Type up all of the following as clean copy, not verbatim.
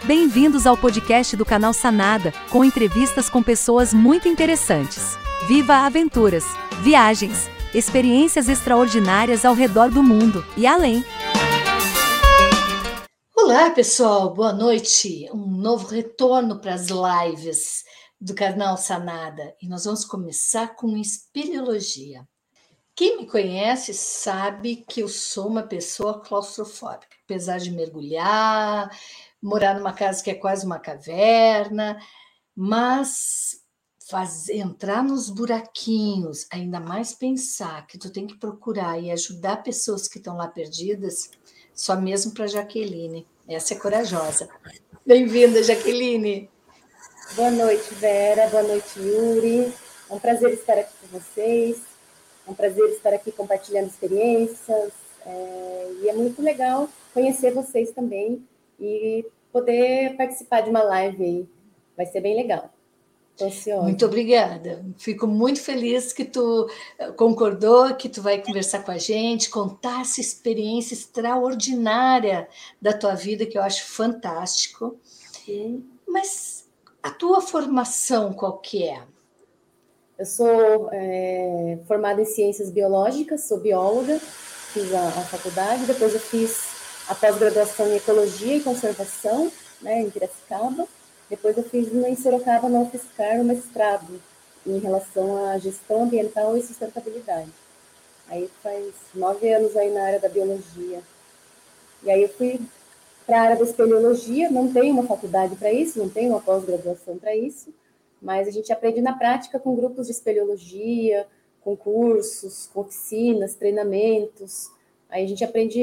Bem-vindos ao podcast do canal Sanada, com entrevistas com pessoas muito interessantes. Viva aventuras, viagens, experiências extraordinárias ao redor do mundo e além. Olá, pessoal, boa noite. Um novo retorno para as lives do canal Sanada. E nós vamos começar com espeleologia. Quem me conhece sabe que eu sou uma pessoa claustrofóbica, apesar de mergulhar, morar numa casa que é quase uma caverna, mas entrar nos buraquinhos, ainda mais pensar que tu tem que procurar e ajudar pessoas que estão lá perdidas, só mesmo para Jaqueline. Essa é corajosa. Bem-vinda, Jaqueline. Boa noite, Vera. Boa noite, Yuri. É um prazer estar aqui com vocês. É um prazer estar aqui compartilhando experiências. E é muito legal conhecer vocês também e poder participar de uma live aí. Vai ser bem legal. Estou ansiosa. Muito obrigada. Fico muito feliz que tu concordou, que tu vai conversar com a gente, contar essa experiência extraordinária da tua vida, que eu acho fantástico. Sim. Mas a tua formação qual que é? Eu sou formada em ciências biológicas, sou bióloga, fiz a faculdade, depois eu fiz a pós-graduação em ecologia e conservação, né, em Piracicaba. Depois eu fiz em Sorocaba, na UFSCar, um mestrado em relação à gestão ambiental e sustentabilidade. Aí faz 9 anos aí na área da biologia. E aí eu fui para a área da espeleologia, não tem uma faculdade para isso, não tem uma pós-graduação para isso, mas a gente aprende na prática com grupos de espeleologia, com cursos, com oficinas, treinamentos. Aí a gente aprende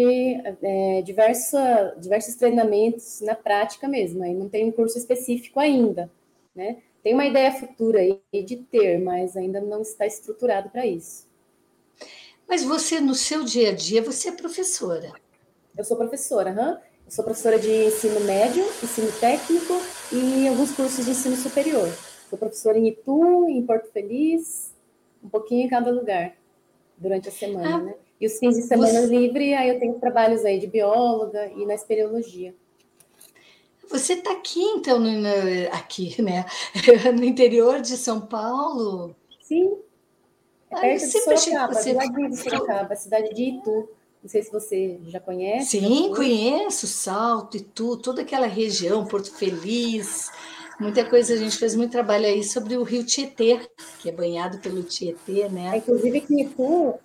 diversos treinamentos na prática mesmo, aí não tem um curso específico ainda, né? Tem uma ideia futura aí de ter, mas ainda não está estruturado para isso. Mas você, no seu dia a dia, você é professora. Eu sou professora, Eu sou professora de ensino médio, ensino técnico e alguns cursos de ensino superior. Sou professora em Itu, em Porto Feliz, um pouquinho em cada lugar, durante a semana, né? E os fins de semana livre, aí eu tenho trabalhos aí de bióloga e na espeleologia. Você está aqui, então, aqui, né? No interior de São Paulo? Sim, é perto de Sorocaba, você... do ladinho de Sorocaba, a cidade de Itu. Não sei se você já conhece. Sim, conheço, Salto, Itu, toda aquela região, Porto Feliz. Muita coisa, a gente fez muito trabalho aí sobre o rio Tietê, que é banhado pelo Tietê, né? Inclusive aqui em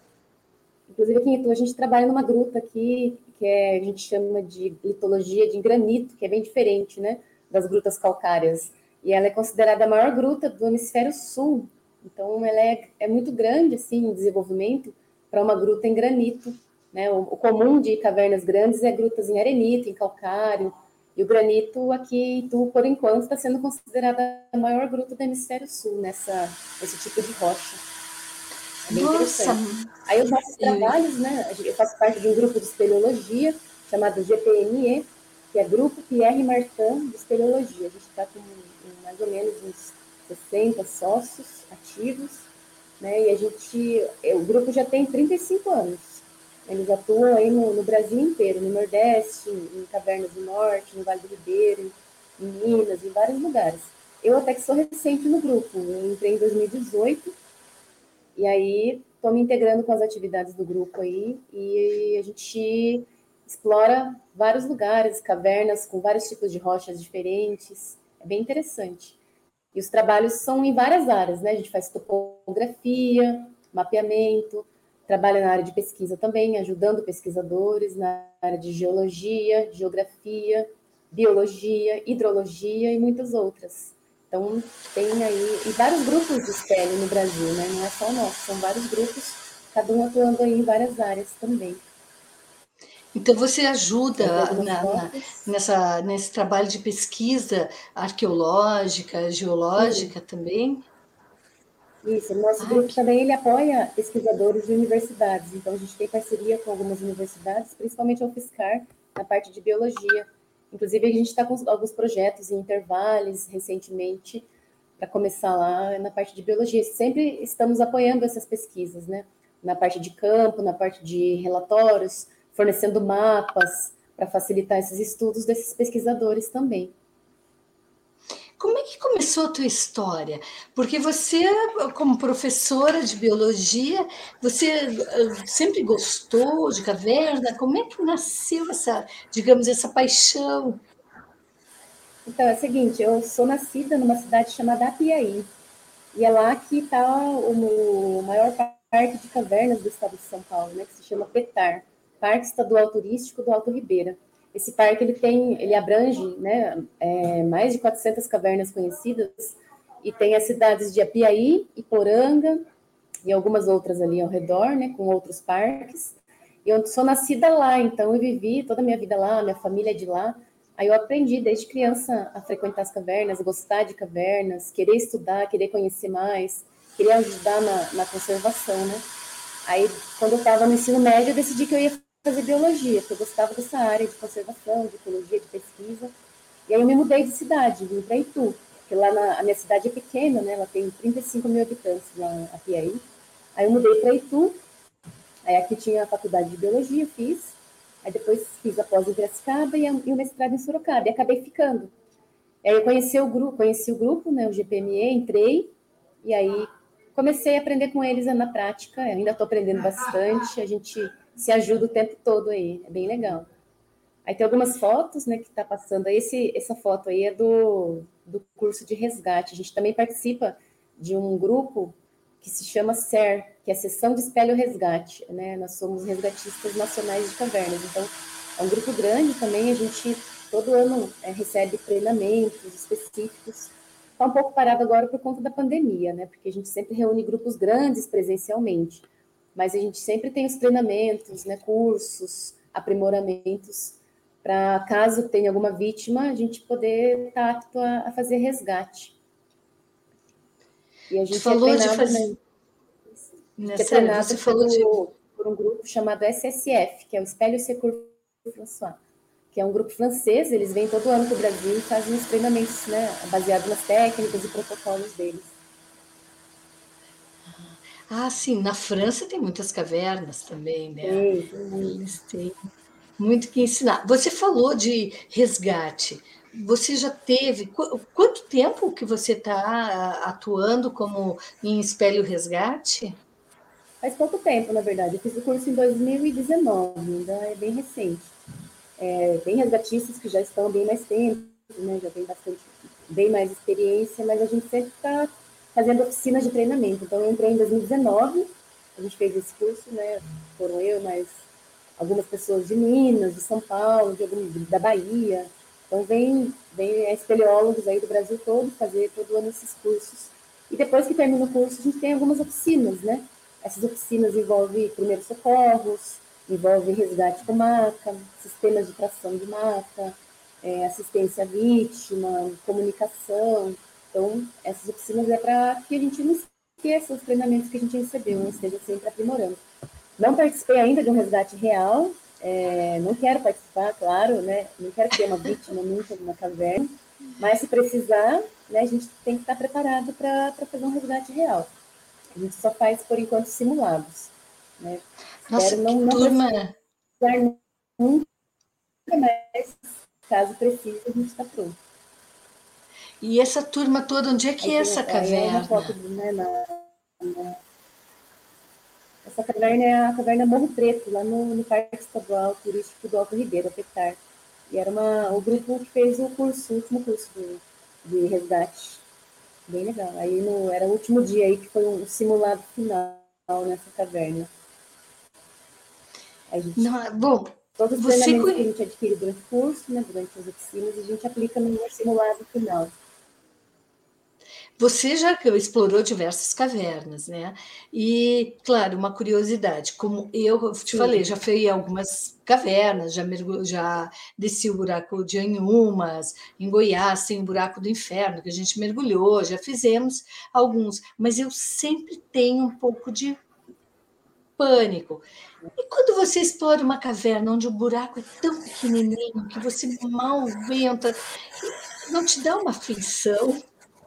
Itu a gente trabalha numa gruta aqui, a gente chama de litologia de granito, que é bem diferente, né, das grutas calcárias. E ela é considerada a maior gruta do hemisfério sul. Então, ela é muito grande, assim, em desenvolvimento para uma gruta em granito, né? O comum de cavernas grandes é grutas em arenito, em calcário. E o granito aqui em Itu, por enquanto, está sendo considerada a maior gruta do hemisfério sul, nesse tipo de rocha. É bem interessante. Aí os nossos trabalhos, né? Eu faço parte de um grupo de espeleologia chamado GPME, que é Grupo Pierre Martin de Espeleologia. A gente está com mais ou menos uns 60 sócios ativos, né? E o grupo já tem 35 anos. Eles atuam aí no Brasil inteiro, no Nordeste, em Cavernas do Norte, no Vale do Ribeiro, em Minas, em vários lugares. Eu até que sou recente no grupo, eu entrei em 2018, e aí estou me integrando com as atividades do grupo aí, e a gente explora vários lugares, cavernas com vários tipos de rochas diferentes, é bem interessante. E os trabalhos são em várias áreas, né? A gente faz topografia, mapeamento, trabalha na área de pesquisa também, ajudando pesquisadores na área de geologia, geografia, biologia, hidrologia e muitas outras. Então, tem aí e vários grupos de espelho no Brasil, né? Não é só o nosso, são vários grupos, cada um atuando aí em várias áreas também. Então, você ajuda nesse trabalho de pesquisa arqueológica, geológica também? Isso, o nosso grupo também ele apoia pesquisadores de universidades, então a gente tem parceria com algumas universidades, principalmente a UFSCar, na parte de biologia. Inclusive, a gente está com alguns projetos em intervalos recentemente, para começar lá na parte de biologia. Sempre estamos apoiando essas pesquisas, né? Na parte de campo, na parte de relatórios, fornecendo mapas para facilitar esses estudos desses pesquisadores também. como é que começou a tua história? Porque você, como professora de biologia, você sempre gostou de caverna? Como é que nasceu essa, digamos, essa paixão? Então, é o seguinte, eu sou nascida numa cidade chamada Apiaí, e é lá que está o maior parque de cavernas do estado de São Paulo, né, que se chama PETAR, Parque Estadual Turístico do Alto Ribeira. Esse parque ele abrange, né, mais de 400 cavernas conhecidas, e tem as cidades de Apiaí, Iporanga e algumas outras ali ao redor, né, com outros parques. E eu sou nascida lá, então eu vivi toda a minha vida lá, minha família é de lá. Aí eu aprendi desde criança a frequentar as cavernas, gostar de cavernas, querer estudar, querer conhecer mais, querer ajudar na conservação, né? Aí, quando eu estava no ensino médio, eu decidi que eu ia fazer biologia, porque eu gostava dessa área de conservação, de ecologia, de pesquisa. E aí eu me mudei de cidade, vim para Itu, porque lá a minha cidade é pequena, né? Ela tem 35 mil habitantes lá aqui aí. Aí eu mudei para Itu, aí aqui tinha a faculdade de biologia, fiz. Aí depois fiz a pós em Piracicaba e o mestrado em Sorocaba, e acabei ficando. Aí eu conheci o grupo, né, o GPME, entrei, e aí comecei a aprender com eles na prática, eu ainda estou aprendendo bastante, a gente se ajuda o tempo todo aí, é bem legal. Aí tem algumas fotos, né, que está passando aí, essa foto aí é do curso de resgate, a gente também participa de um grupo que se chama SER, que é Seção de Espelho Resgate, né, nós somos resgatistas nacionais de cavernas, então é um grupo grande também, a gente todo ano recebe treinamentos específicos. Está um pouco parado agora por conta da pandemia, né? Porque a gente sempre reúne grupos grandes presencialmente, mas a gente sempre tem os treinamentos, né? Cursos, aprimoramentos, para caso tenha alguma vítima, a gente poder estar apto a fazer resgate. E a Tu gente é falou de treinado, fazer. né? Que é Sério, treinado você falou de. por um grupo chamado SSF, que é o Espelho Secours François, que é um grupo francês, eles vêm todo ano para o Brasil e fazem os treinamentos, né, baseados nas técnicas e protocolos deles. Ah, sim, na França tem muitas cavernas também, né? Sim. Eles têm muito que ensinar. Você falou de resgate. Você já teve. Quanto tempo que você está atuando como em espelho resgate? Faz pouco tempo, na verdade. Eu fiz o curso em 2019, ainda é bem recente. Tem resgatistas que já estão bem mais tempo, né, já tem bem mais experiência, mas a gente sempre está fazendo oficinas de treinamento. Então, eu entrei em 2019, a gente fez esse curso, né, foram eu, mais algumas pessoas de Minas, de São Paulo, da Bahia. Então, vem espeleólogos aí do Brasil todo fazer todo ano esses cursos. E depois que termina o curso, a gente tem algumas oficinas, né? Essas oficinas envolvem primeiros socorros, envolve resgate com maca, sistemas de tração de maca, assistência à vítima, comunicação. Então, essas oficinas é para que a gente não esqueça os treinamentos que a gente recebeu, né? Esteja sempre aprimorando. Não participei ainda de um resgate real, não quero participar, claro, né? Não quero ter uma vítima nunca numa caverna, mas se precisar, né, a gente tem que estar preparado para fazer um resgate real. A gente só faz, por enquanto, simulados. Né? Nossa, Espero que não turma! precisar nunca, mas caso precise, a gente está pronto. E essa turma toda, onde é que Aí, é essa aí é uma foto, caverna? né, essa caverna é a caverna Morro Preto, lá no Parque Estadual Turístico do Alto Ribeira, PETAR. E era o grupo que fez o último curso de resgate. Bem legal. Aí era o último dia aí que foi um simulado final nessa caverna. A gente, Não, bom, todos os você treinamentos que a conhece. gente adquire durante o curso, né, durante as oficinas, a gente aplica no simulado final. Você já explorou diversas cavernas, né? E, claro, uma curiosidade, como eu te falei, Sim. já fui em algumas cavernas, já desci o buraco de Anhumas, em Goiás tem o buraco do inferno, que a gente mergulhou, já fizemos alguns, mas eu sempre tenho um pouco de pânico. E quando você explora uma caverna onde o buraco é tão pequenininho que você mal venta, não te dá uma aflição?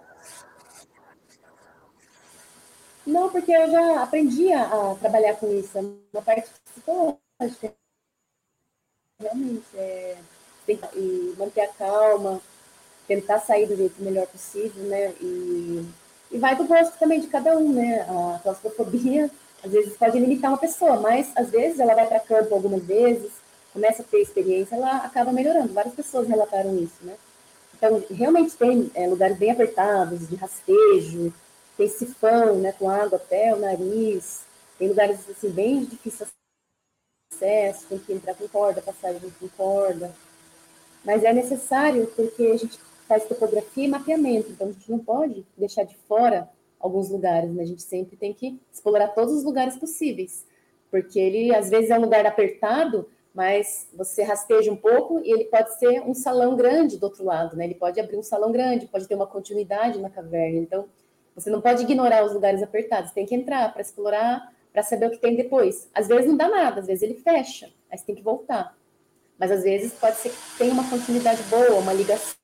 Não, porque eu já aprendi a trabalhar com isso, uma parte psicológica, realmente, e manter a calma. tentar sair do jeito melhor possível, né? E vai do gosto também de cada um, né? A claustrofobia, às vezes, pode limitar uma pessoa, mas, às vezes, ela vai para campo algumas vezes, começa a ter experiência, ela acaba melhorando. Várias pessoas relataram isso, né? Então, realmente tem lugares bem apertados, de rastejo, tem sifão, né, com água até o nariz, tem lugares, assim, bem difíceis de acesso, tem que entrar com corda, passar com corda. Mas é necessário porque a gente faz topografia e mapeamento, então a gente não pode deixar de fora alguns lugares, né? A gente sempre tem que explorar todos os lugares possíveis, porque ele às vezes é um lugar apertado, mas você rasteja um pouco e ele pode ser um salão grande do outro lado, né? Ele pode abrir um salão grande, pode ter uma continuidade na caverna, então você não pode ignorar os lugares apertados, tem que entrar para explorar, para saber o que tem depois. Às vezes não dá nada, às vezes ele fecha, aí você tem que voltar. Mas às vezes pode ser que tenha uma continuidade boa, uma ligação.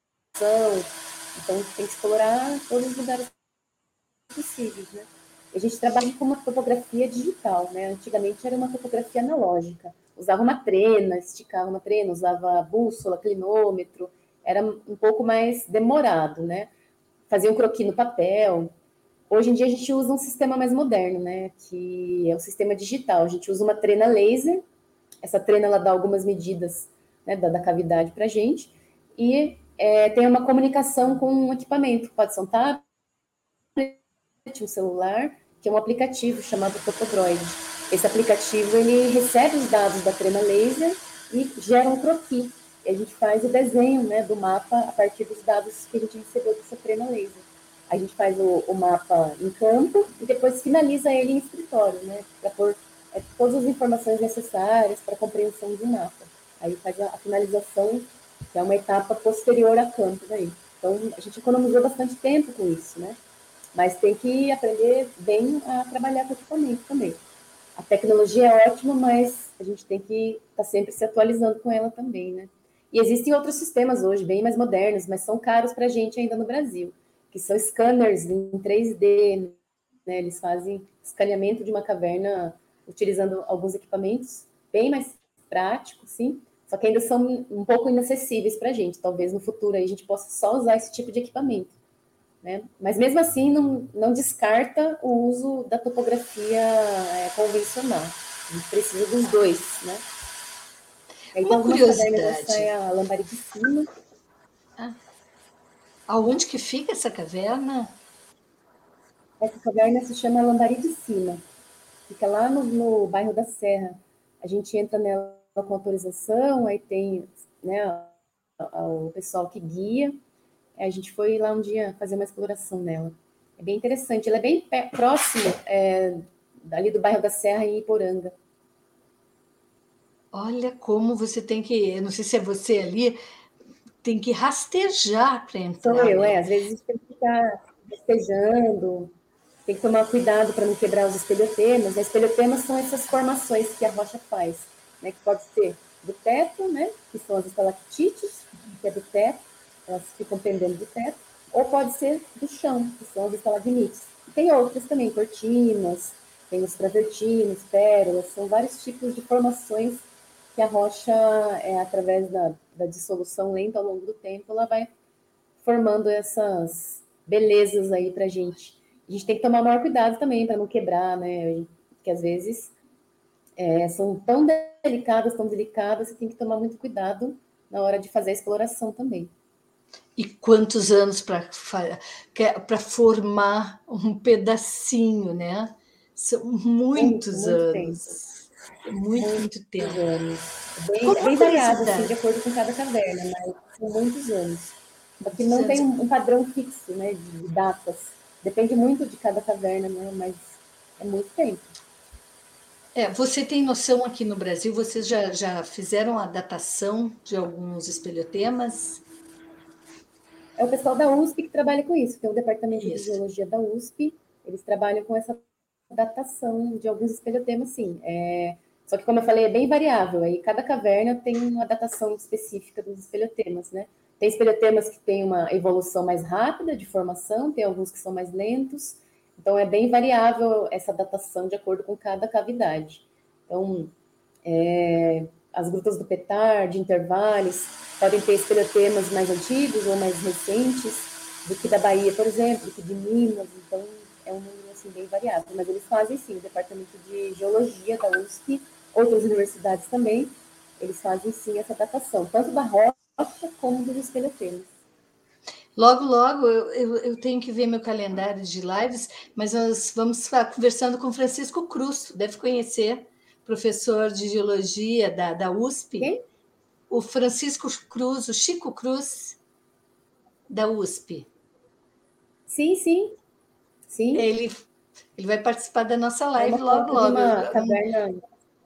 Então tem que explorar todos os lugares possíveis, né? E a gente trabalha com uma topografia digital, né? Antigamente era uma topografia analógica. Usava uma trena, esticava uma trena, usava bússola, clinômetro. Era um pouco mais demorado, né? Fazia um croquis no papel. Hoje em dia a gente usa um sistema mais moderno, né? Que é o sistema digital. A gente usa uma trena laser. Essa trena ela dá algumas medidas, né, da cavidade para a gente e tem uma comunicação com um equipamento, pode ser um tablet, um celular, que é um aplicativo chamado Topodroid. Esse aplicativo ele recebe os dados da trena laser e gera um croquis. E a gente faz o desenho, né, do mapa a partir dos dados que a gente recebeu dessa trena laser. A gente faz o mapa em campo e depois finaliza ele em escritório, né, para pôr todas as informações necessárias para a compreensão do mapa. Aí faz a finalização, que é uma etapa posterior a campo daí. Então, a gente economizou bastante tempo com isso, né? Mas tem que aprender bem a trabalhar com equipamento também. A tecnologia é ótima, mas a gente tem que estar sempre se atualizando com ela também, né? E existem outros sistemas hoje, bem mais modernos, mas são caros para a gente ainda no Brasil, que são scanners em 3D, né? Eles fazem escaneamento de uma caverna utilizando alguns equipamentos bem mais práticos, sim, só que ainda são um pouco inacessíveis para a gente. Talvez no futuro aí a gente possa só usar esse tipo de equipamento, né? Mas mesmo assim não descarta o uso da topografia convencional. A gente precisa dos dois, né? Uma Então, algumas cavernas curiosidade. a Lambari de Cima. Aonde que fica essa caverna? Essa caverna se chama Lambari de Cima. Fica lá no bairro da Serra. A gente entra nela com autorização, aí tem, né, o pessoal que guia. A gente foi lá um dia fazer uma exploração nela. É bem interessante. Ela é bem próximo ali do bairro da Serra, em Iporanga. Olha como você tem que, não sei se é você ali, tem que rastejar para Sou entrar, eu, né? às vezes a gente tem que ficar despejando, tem que tomar cuidado para não quebrar os espelhotemas. As espelhotemas são essas formações que a rocha faz, né? Que pode ser do teto, né? Que são as estalactites, que é do teto, elas ficam pendendo do teto, ou pode ser do chão, que são as estalagmites. E tem outras também, cortinas, tem os travertinos, pérolas, são vários tipos de formações que a rocha, através da dissolução lenta ao longo do tempo, ela vai formando essas belezas aí pra gente. A gente tem que tomar maior cuidado também para não quebrar, né? Porque às vezes são tão delicadas, você tem que tomar muito cuidado na hora de fazer a exploração também. E quantos anos para formar um pedacinho, né? São Muito, muitos muito tempo. anos. Muito tempo. Muitos anos. Como É uma bem variado, assim, de curiosidade, acordo com cada caverna, mas são muitos anos. Só que muitos não tem anos. um padrão fixo, né, de datas. Depende muito de cada caverna, né, mas é muito tempo. Você tem noção aqui no Brasil, vocês já fizeram a datação de alguns espelhotemas? É o pessoal da USP que trabalha com isso, tem o departamento de Isso. geologia da USP, eles trabalham com essa datação de alguns espelhotemas, sim. Só que, como eu falei, é bem variável, aí cada caverna tem uma datação específica dos espelhotemas, né? Tem espelhotemas que têm uma evolução mais rápida de formação, tem alguns que são mais lentos, então é bem variável essa datação de acordo com cada cavidade. Então, as grutas do Petar, de Intervalos, podem ter espeleotemas mais antigos ou mais recentes, do que da Bahia, por exemplo, do que de Minas, então é um número assim, bem variado. Mas eles fazem, sim, o Departamento de Geologia da USP, outras universidades também, eles fazem, sim, essa datação, tanto da rocha como dos espeleotemas. Logo, logo, eu tenho que ver meu calendário de lives, mas nós vamos estar conversando com Francisco Cruz, deve conhecer, professor de Geologia da USP. Quem? O Francisco Cruz, o Chico Cruz, da USP. Sim, sim. Sim. Ele vai participar da nossa live logo, logo. Uma caverna.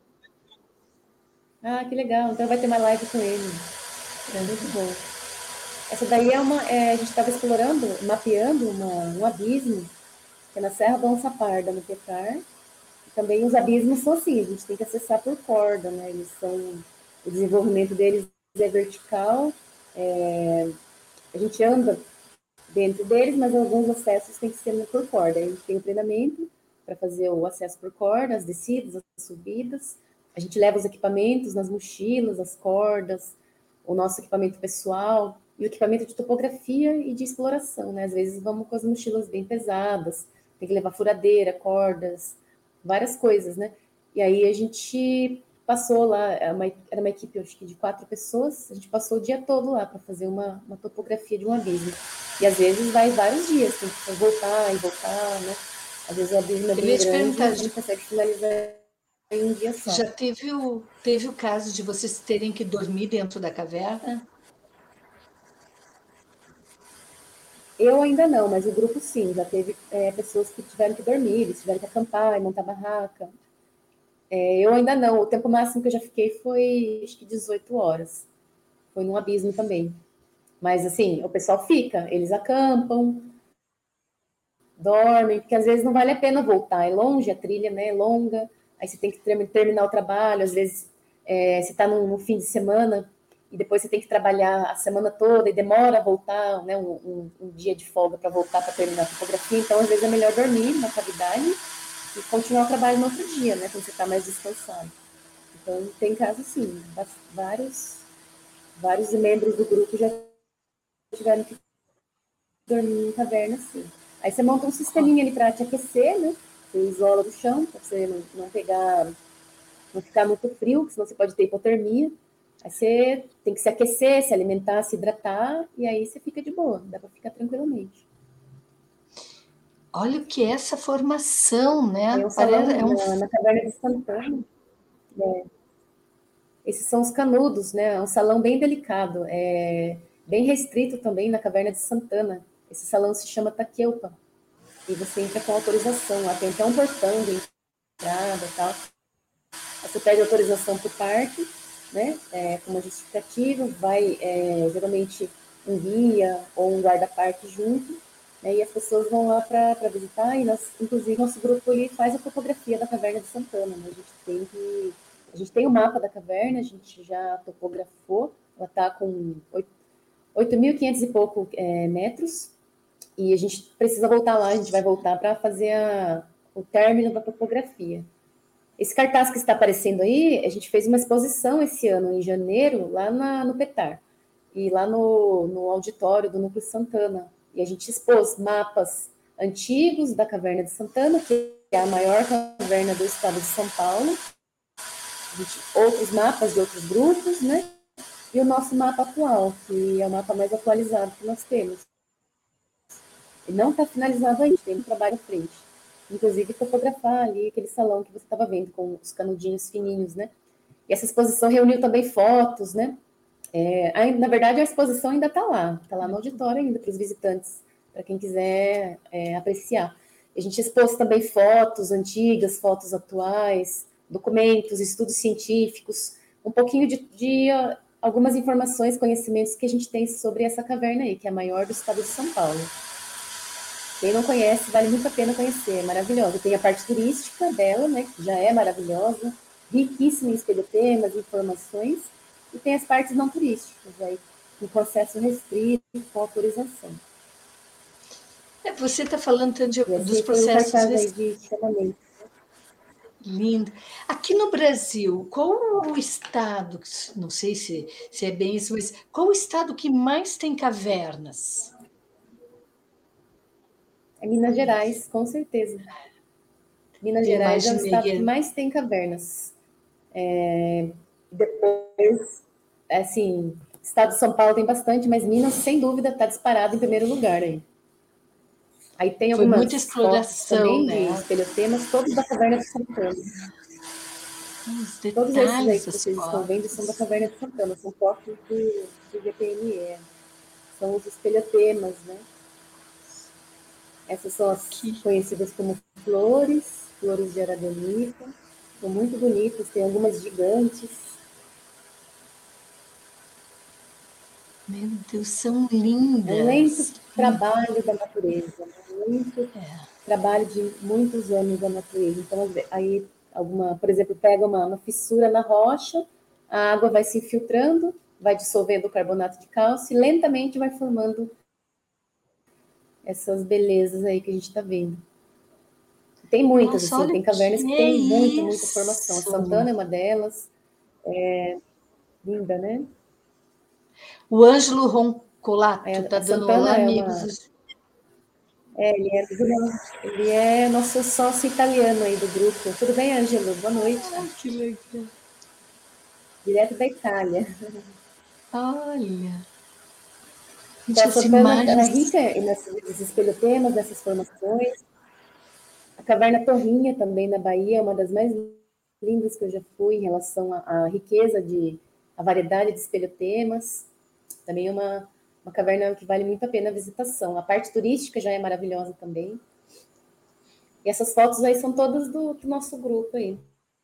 Ah, que legal. Então vai ter uma live com ele. É muito bom. Essa daí a gente estava explorando, mapeando um abismo, que é na Serra da Onça Parda, no Pecar. E também os abismos são assim, a gente tem que acessar por corda, né? O desenvolvimento deles é vertical, a gente anda dentro deles, mas alguns acessos têm que ser por corda. A gente tem o treinamento para fazer o acesso por corda, as descidas, as subidas. A gente leva os equipamentos nas mochilas, as cordas, o nosso equipamento pessoal e o equipamento de topografia e de exploração, né? Às vezes vamos com as mochilas bem pesadas, tem que levar furadeira, cordas, várias coisas, né? E aí a gente passou lá, era uma equipe, acho que de 4 pessoas, a gente passou o dia todo lá para fazer uma topografia de um abismo. E às vezes vai vários dias, tem que voltar e voltar, né? Às vezes o abismo é bem grande, a gente consegue finalizar em um dia só. Já teve o caso de vocês terem que dormir dentro da caverna? Eu ainda não, mas o grupo sim, já teve pessoas que tiveram que dormir, eles tiveram que acampar e montar barraca. Eu ainda não, o tempo máximo que eu já fiquei foi, acho que 18 horas. Foi num abismo também. Mas, assim, o pessoal fica, eles acampam, dormem, porque às vezes não vale a pena voltar, é longe, a trilha, né, é longa, aí você tem que terminar o trabalho, às vezes você está no fim de semana e depois você tem que trabalhar a semana toda e demora a voltar, né, um dia de folga para voltar para terminar a fotografia, então às vezes é melhor dormir na cavidade e continuar o trabalho no outro dia, né, quando você está mais descansado. Então tem casos sim, vários membros do grupo já tiveram que dormir em caverna, sim. Aí você monta um sisteminha ali para te aquecer, né? Você isola do chão, para você não ficar muito frio, senão você pode ter hipotermia. Aí você tem que se aquecer, se alimentar, se hidratar, e aí você fica de boa, dá para ficar tranquilamente. Olha o que é essa formação, né? É um salão na Caverna de Santana. Esses são os canudos, né? É um salão bem delicado, bem restrito também na Caverna de Santana. Esse salão se chama Taqueupa. E você entra com autorização. Lá tem até um portão de entrada e tal. Aí você pede autorização para o parque, né? Com uma justificativa. Vai, geralmente, um guia ou um guarda-parque junto. Né? E as pessoas vão lá para visitar. E inclusive, nosso grupo ele faz a topografia da Caverna de Santana. Né? A gente tem o mapa da caverna, a gente já topografou. Ela está com 8.500 e pouco metros. E a gente precisa voltar lá, a gente vai voltar para fazer o término da topografia. Esse cartaz que está aparecendo aí, a gente fez uma exposição esse ano, em janeiro, lá no Petar. E lá no auditório do Núcleo Santana. E a gente expôs mapas antigos da Caverna de Santana, que é a maior caverna do estado de São Paulo. Outros mapas de outros grupos, né? E o nosso mapa atual, que é o mapa mais atualizado que nós temos. E não está finalizado ainda, tem um trabalho à frente. Inclusive, fotografar ali aquele salão que você estava vendo, com os canudinhos fininhos, né? E essa exposição reuniu também fotos, né? Na verdade, a exposição ainda está lá no auditório ainda, para os visitantes, para quem quiser apreciar. A gente expôs também fotos antigas, fotos atuais, documentos, estudos científicos, um pouquinho de algumas informações, conhecimentos que a gente tem sobre essa caverna aí, que é a maior do estado de São Paulo. Quem não conhece, vale muito a pena conhecer, é maravilhosa. Tem a parte turística dela, né, que já é maravilhosa, riquíssima em espeleotemas, informações, e tem as partes não turísticas, aí, com acesso restrito, com autorização. Você está falando tanto dos processos processos... de chamamento. Lindo. Aqui no Brasil, qual o estado, não sei se é bem isso, mas qual o estado que mais tem cavernas? É Minas Gerais, com certeza. Minas Eu Gerais é o imaginei. estado que mais tem cavernas. Depois, assim, o estado de São Paulo tem bastante, mas Minas, sem dúvida, está disparado em primeiro lugar aí. Aí tem Foi muita algumas fotos exploração, também de né? espelhotemas, todos da Caverna de Santana. Os Todos esses aí detalhes que das vocês estão vendo são da fotos. Caverna de Santana, são fotos do GPME. São os espelhotemas, né? Essas são as conhecidas como flores de aragonita. São muito bonitas, tem algumas gigantes. Meu Deus, são É um lento lindas. trabalho da natureza, né? Muito trabalho de muitos anos da natureza. Então, aí, por exemplo, pega uma fissura na rocha, a água vai se infiltrando, vai dissolvendo o carbonato de cálcio e lentamente vai formando essas belezas aí que a gente está vendo. Tem muitas, Nossa, assim, olha tem o cavernas que que é tem muita formação. A isso. Santana é uma delas, linda, né? O Ângelo Roncolato está A dando olá, Santana é amigos. ele é nosso sócio italiano aí do grupo. Tudo bem, Ângelo? Boa noite. Ai, que legal. Direto da Itália. Olha, gente, Então, a as Santana ela é imagens. rica nesses espelhotemas, nessas formações. A Caverna Torrinha, também na Bahia, é uma das mais lindas que eu já fui em relação à riqueza a variedade de espelhotemas. Também é uma caverna que vale muito a pena a visitação. A parte turística já é maravilhosa também. E essas fotos aí são todas do nosso grupo aí.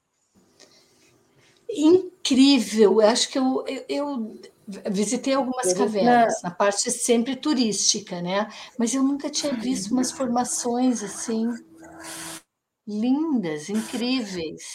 Incrível. Eu acho que eu visitei algumas cavernas, na parte sempre turística, né? Mas eu nunca tinha visto umas formações assim lindas, incríveis.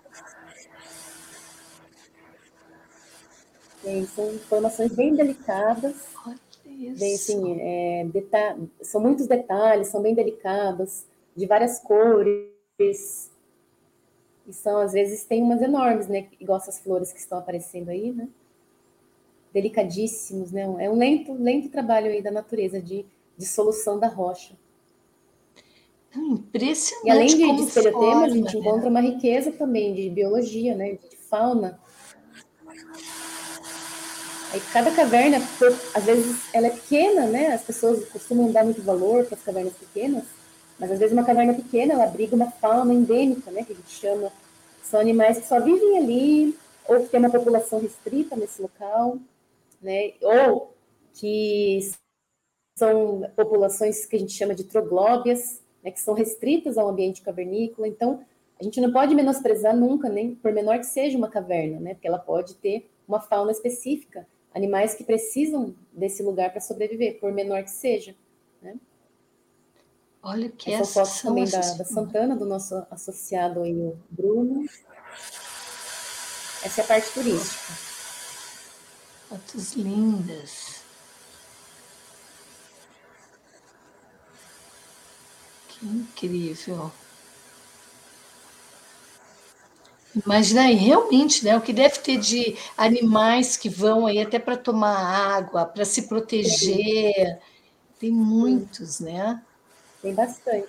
São informações bem delicadas, Olha bem isso. assim, são muitos detalhes, são bem delicadas, de várias cores, e são, às vezes, tem umas enormes, né, igual essas flores que estão aparecendo aí, né, delicadíssimos, né, é um lento trabalho aí da natureza, de solução da rocha. E além Impressionante de como espelhotemas, a forma, gente né? encontra uma riqueza também de biologia, né, de fauna. Aí cada caverna, às vezes ela é pequena, né? As pessoas costumam dar muito valor para as cavernas pequenas, mas às vezes uma caverna pequena ela abriga uma fauna endêmica, né? Que a gente chama, são animais que só vivem ali, ou que tem uma população restrita nesse local, né? Ou que são populações que a gente chama de troglóbias, né? Que são restritas ao ambiente cavernícola. Então a gente não pode menosprezar nunca, nem por menor que seja uma caverna, né? Porque ela pode ter uma fauna específica, animais que precisam desse lugar para sobreviver, por menor que seja. Né? Olha que Essas são essas fotos são também essas da Santana, do nosso associado aí, o Bruno. Essa é a parte turística. fotos lindas. Que incrível. Imagina aí, realmente, né? O que deve ter de animais que vão aí até para tomar água, para se proteger. Tem Sim, muitos, né? tem bastante.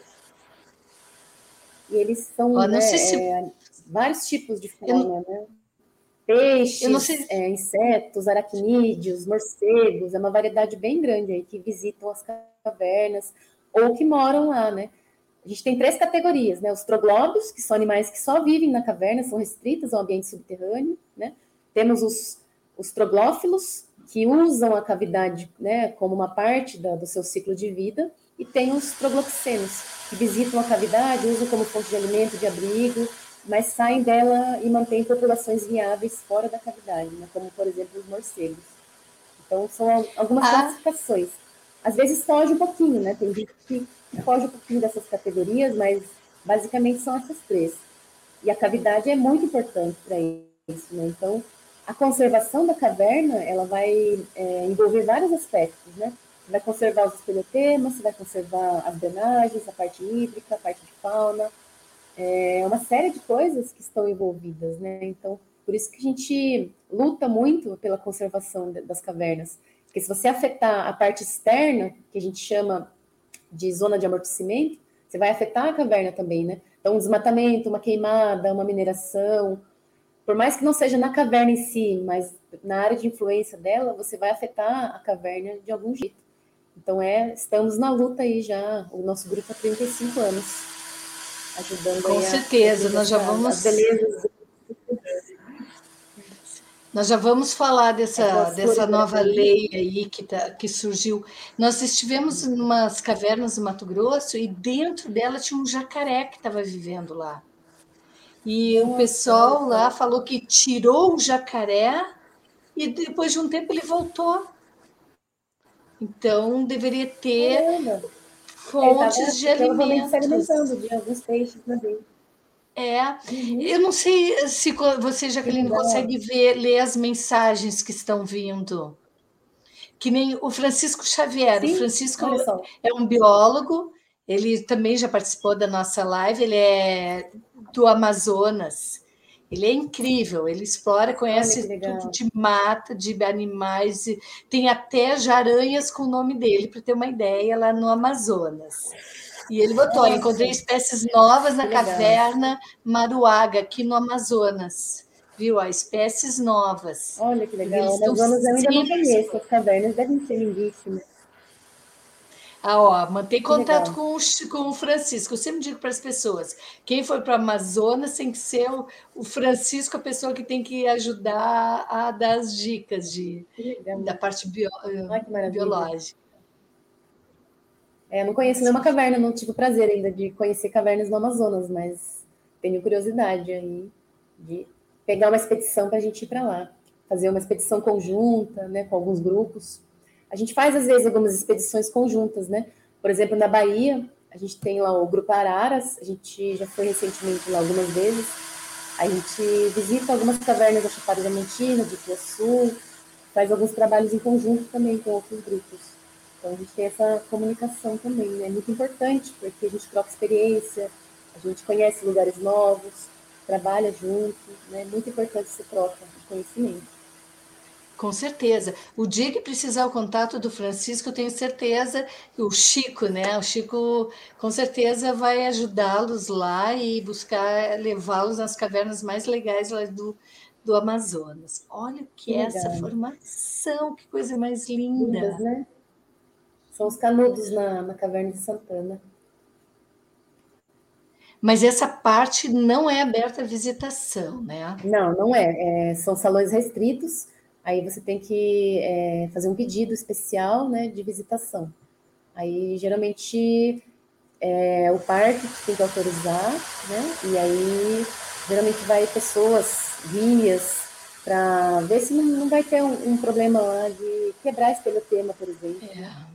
E eles são, Ó, não sei né, se. vários tipos de Eu, fauna, né? eu não Peixes, sei. insetos, aracnídeos, morcegos, é uma variedade bem grande aí que visitam as cavernas ou que moram lá, né? A gente tem três categorias, né? Os troglóbios, que são animais que só vivem na caverna, são restritos ao ambiente subterrâneo, né? Temos os troglófilos, que usam a cavidade, né, como uma parte do seu ciclo de vida, e tem os trogloxenos, que visitam a cavidade, usam como fonte de alimento, de abrigo, mas saem dela e mantêm populações viáveis fora da cavidade, né, como, por exemplo, os morcegos. Então, são algumas Ah, classificações. Às vezes foge um pouquinho, né? Tem gente que foge um pouquinho dessas categorias, mas basicamente são essas três. E a cavidade é muito importante para isso, né? Então, a conservação da caverna, ela vai envolver vários aspectos, né? Você vai conservar os espelhotemas, você vai conservar as drenagens, a parte hídrica, a parte de fauna, É uma série de coisas que estão envolvidas, né? Então, por isso que a gente luta muito pela conservação das cavernas. Porque se você afetar a parte externa, que a gente chama de zona de amortecimento, você vai afetar a caverna também, né? Então, um desmatamento, uma queimada, uma mineração, por mais que não seja na caverna em si, mas na área de influência dela, você vai afetar a caverna de algum jeito. Então, estamos na luta aí já, o nosso grupo há 35 anos, ajudando Com aí certeza, as belezas. Nós já vamos falar dessa nova também. lei aí que surgiu. Nós estivemos em umas cavernas no Mato Grosso e dentro dela tinha um jacaré que estava vivendo lá. E o pessoal lá falou que tirou o jacaré e depois de um tempo ele voltou. Então deveria ter fontes de alimentos. Se alimentando de alguns peixes também. Eu não sei se você, Jaqueline, consegue ler as mensagens que estão vindo. Que nem o Francisco Xavier. Sim, o Francisco é um biólogo, ele também já participou da nossa live, ele é do Amazonas. Ele é incrível, ele explora, conhece tudo de mata, de animais, tem até já aranhas com o nome dele, para ter uma ideia, lá no Amazonas. E ele botou: olha, encontrei espécies novas na caverna Maruaga, aqui no Amazonas. Viu? Espécies novas. Olha que legal. O Amazonas eu ainda não conheço, as cavernas devem ser lindíssimas. Mantém contato com o Francisco. Eu sempre digo para as pessoas: quem for para o Amazonas tem que ser o Francisco, a pessoa que tem que ajudar a dar as dicas da parte biológica. Eu não conheço nenhuma caverna, não tive o prazer ainda de conhecer cavernas no Amazonas, mas tenho curiosidade aí de pegar uma expedição para a gente ir para lá, fazer uma expedição conjunta, né, com alguns grupos. A gente faz, às vezes, algumas expedições conjuntas, né? Por exemplo, na Bahia, a gente tem lá o Grupo Araras, a gente já foi recentemente lá algumas vezes, a gente visita algumas cavernas da Chapada Diamantina, de Ituaçu, faz alguns trabalhos em conjunto também com outros grupos. Então, a gente tem essa comunicação também, né? É muito importante, porque a gente troca experiência, a gente conhece lugares novos, trabalha junto, né? É muito importante essa troca de conhecimento. Com certeza. O dia que precisar o contato do Francisco, eu tenho certeza, o Chico, né? O Chico com certeza vai ajudá-los lá e buscar levá-los nas cavernas mais legais lá do Amazonas. Olha o que é essa formação, que coisa mais linda. Lindas, né? São os canudos na Caverna de Santana. Mas essa parte não é aberta à visitação, né? Não é. São salões restritos. Aí você tem que fazer um pedido especial, né, de visitação. Aí, geralmente, o parque tem que autorizar, né? E aí, geralmente, vai pessoas, guias, para ver se não vai ter um problema lá de quebrar espelhotema, por exemplo.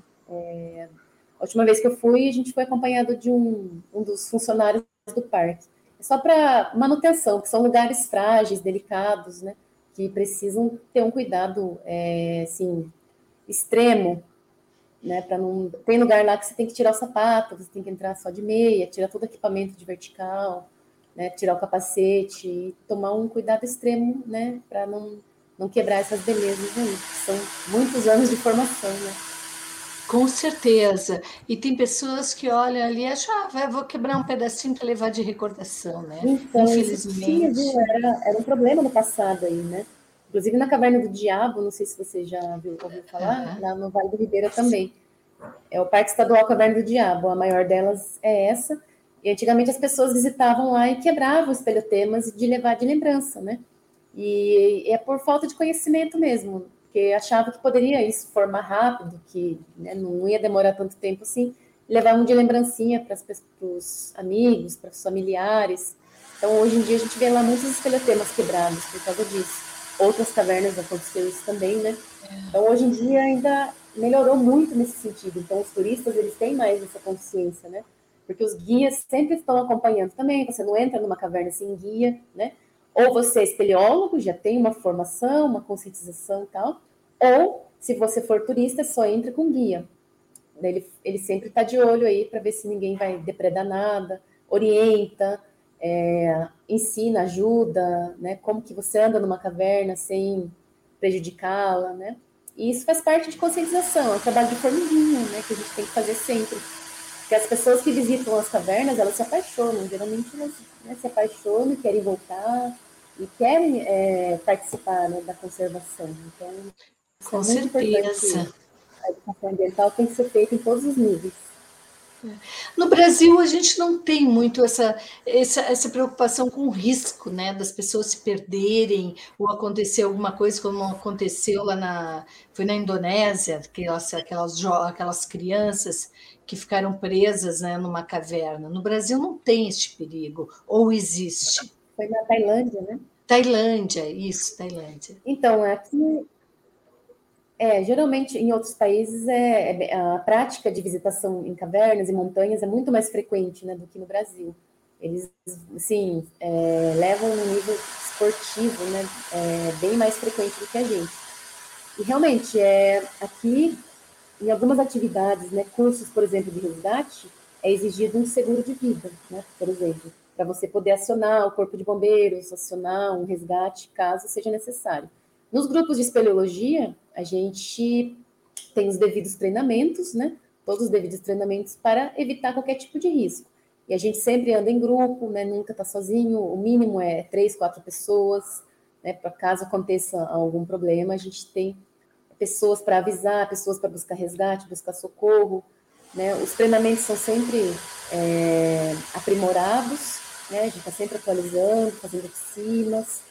A última vez que eu fui, a gente foi acompanhado de um dos funcionários do parque. É só para manutenção, que são lugares frágeis, delicados, né? Que precisam ter um cuidado, assim, extremo, né? Para não tem lugar lá que você tem que tirar o sapato, você tem que entrar só de meia, tirar todo o equipamento de vertical, né? Tirar o capacete, e tomar um cuidado extremo, né? Para não quebrar essas belezas aí, que são muitos anos de formação, né? Com certeza. E tem pessoas que olham ali e acham, vou quebrar um pedacinho para levar de recordação, né? Então, infelizmente. Isso tinha, era um problema no passado aí, né? Inclusive na Caverna do Diabo, não sei se você já ouviu falar, lá no Vale do Ribeira também. É o Parque Estadual Caverna do Diabo, a maior delas é essa. E antigamente as pessoas visitavam lá e quebravam espelhotemas de levar de lembrança, né? E é por falta de conhecimento mesmo, porque achava que poderia isso formar rápido, que né, não ia demorar tanto tempo assim, levavam de lembrancinha para os amigos, para os familiares. Então, hoje em dia, a gente vê lá muitos espelhotemas quebrados por causa disso. Outras cavernas aconteceu isso também, né? Então, hoje em dia, ainda melhorou muito nesse sentido. Então, os turistas, eles têm mais essa consciência, né? Porque os guias sempre estão acompanhando também. Você não entra numa caverna sem guia, né? Ou você é espeleólogo, já tem uma formação, uma conscientização e tal, ou, se você for turista, só entra com guia. Ele sempre está de olho aí para ver se ninguém vai depredar nada, orienta. ensina, ajuda, né? Como que você anda numa caverna sem prejudicá-la, né? E isso faz parte de conscientização, é um trabalho de formiguinha, né? Que a gente tem que fazer sempre. Porque as pessoas que visitam as cavernas, elas se apaixonam, geralmente elas, né, se apaixonam, querem voltar e querem participar, né, da conservação. Então, isso é Com muito importante. certeza. A educação ambiental tem que ser feita em todos os níveis. No Brasil, a gente não tem muito essa preocupação com o risco, né, das pessoas se perderem ou acontecer alguma coisa como aconteceu foi na Indonésia, aquelas crianças que ficaram presas, né, numa caverna. No Brasil não tem este perigo, ou existe? Foi na Tailândia, né? Tailândia, isso, Tailândia. Então, aqui, geralmente em outros países a prática de visitação em cavernas e montanhas é muito mais frequente, né, do que no Brasil. Eles, assim, levam no nível esportivo, né, bem mais frequente do que a gente. E realmente, aqui, em algumas atividades, né, cursos, por exemplo, de resgate, é exigido um seguro de vida, né, por exemplo, para você poder acionar o corpo de bombeiros, acionar um resgate, caso seja necessário. Nos grupos de espeleologia, a gente tem os devidos treinamentos, né, todos os devidos treinamentos para evitar qualquer tipo de risco. E a gente sempre anda em grupo, né, nunca está sozinho, o mínimo é 3, 4 pessoas, né, para caso aconteça algum problema, a gente tem pessoas para avisar, pessoas para buscar resgate, buscar socorro, né? Os treinamentos são sempre aprimorados, né? A gente está sempre atualizando, fazendo oficinas.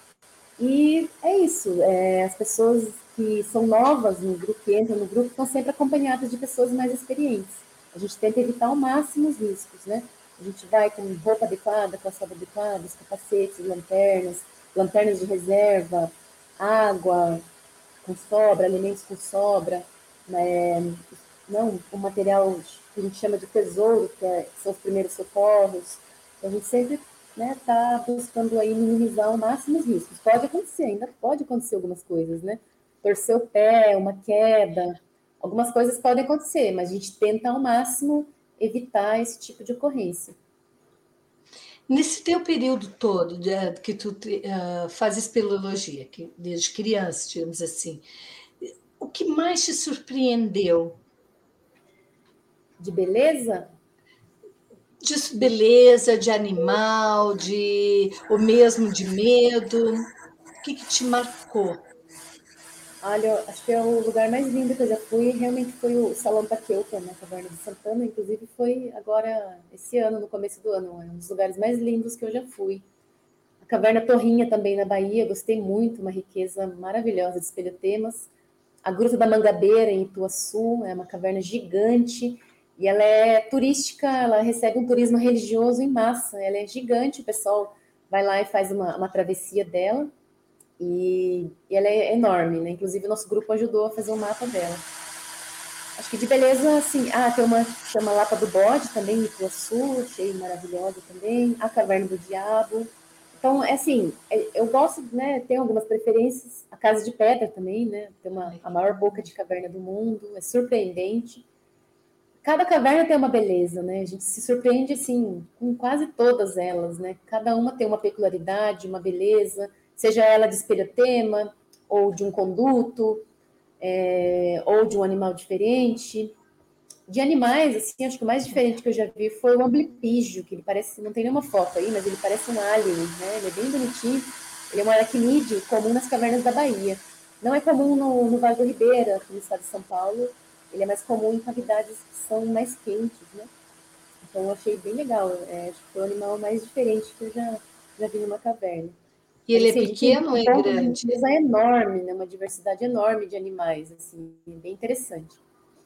E é isso, as pessoas que são novas no grupo, que entram no grupo, estão sempre acompanhadas de pessoas mais experientes. A gente tenta evitar ao máximo os riscos, né? A gente vai com roupa adequada, calçado adequado, os capacetes, lanternas de reserva, água com sobra, alimentos com sobra, não, o material que a gente chama de tesouro, que são os primeiros socorros. Então, a gente sempre está buscando aí minimizar ao máximo os riscos. Pode acontecer, ainda pode acontecer algumas coisas, né? Torcer o pé, uma queda, algumas coisas podem acontecer, mas a gente tenta ao máximo evitar esse tipo de ocorrência. Nesse teu período todo que tu faz espeleologia, desde criança, digamos assim, o que mais te surpreendeu? De beleza? De beleza, de animal, ou mesmo de medo? O que te marcou? Olha, acho que é o lugar mais lindo que eu já fui, realmente foi o Salão Taqueuca, na Caverna de Santana, inclusive foi agora, esse ano, no começo do ano, é um dos lugares mais lindos que eu já fui. A Caverna Torrinha também na Bahia, gostei muito, uma riqueza maravilhosa de espelhotemas. A Gruta da Mangabeira, em Ituaçu, é uma caverna gigante, e ela é turística, ela recebe um turismo religioso em massa, ela é gigante, o pessoal vai lá e faz uma travessia dela, e ela é enorme, né? Inclusive, o nosso grupo ajudou a fazer um mapa dela. Acho que de beleza, assim, tem uma que chama Lapa do Bode também, em Ituaçu, achei maravilhosa também. A Caverna do Diabo. Então, assim, eu gosto, né? Tem algumas preferências. A Casa de Pedra também, né? Tem a maior boca de caverna do mundo, é surpreendente. Cada caverna tem uma beleza, né? A gente se surpreende, assim, com quase todas elas, né? Cada uma tem uma peculiaridade, uma beleza, seja ela de espelhotema, ou de um conduto, ou de um animal diferente. De animais, assim, acho que o mais diferente que eu já vi foi o amblipígio, que ele parece, não tem nenhuma foto aí, mas ele parece um alien, né? Ele é bem bonitinho. Ele é um aracnídeo comum nas cavernas da Bahia. Não é comum no Vale do Ribeira, no estado de São Paulo. Ele é mais comum em cavidades que são mais quentes, né? Então eu achei bem legal. Acho que foi o animal mais diferente que eu já vi numa caverna. E Mas ele é assim, a gente pequeno ou um é ponto de grande? limpeza enorme, né? Uma diversidade enorme de animais, assim, bem interessante.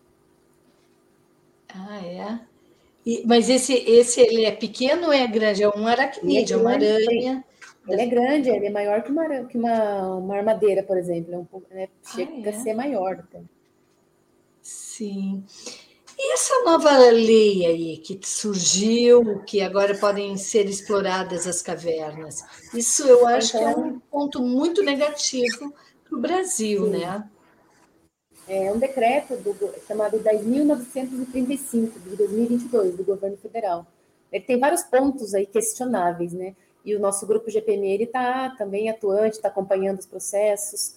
Ah, é? Mas esse ele é pequeno ou é grande? É um Ele é aracnídeo, é uma grande, aranha. ele é grande, ele é maior que uma armadeira, por exemplo. É um pouco, né, Ah, chega a é? ser maior. Até. Sim. E essa nova lei aí que surgiu, que agora podem ser exploradas as cavernas, isso eu acho que é Então, um ponto muito negativo para o Brasil, sim, né? é um decreto chamado 10.935, de 2022, do governo federal. Ele tem vários pontos aí questionáveis, né? E o nosso grupo GPM, ele está também atuante, está acompanhando os processos,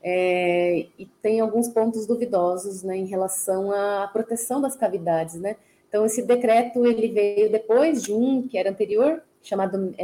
e tem alguns pontos duvidosos, né, em relação à proteção das cavidades, né? Então, esse decreto, ele veio depois de um que era anterior, chamado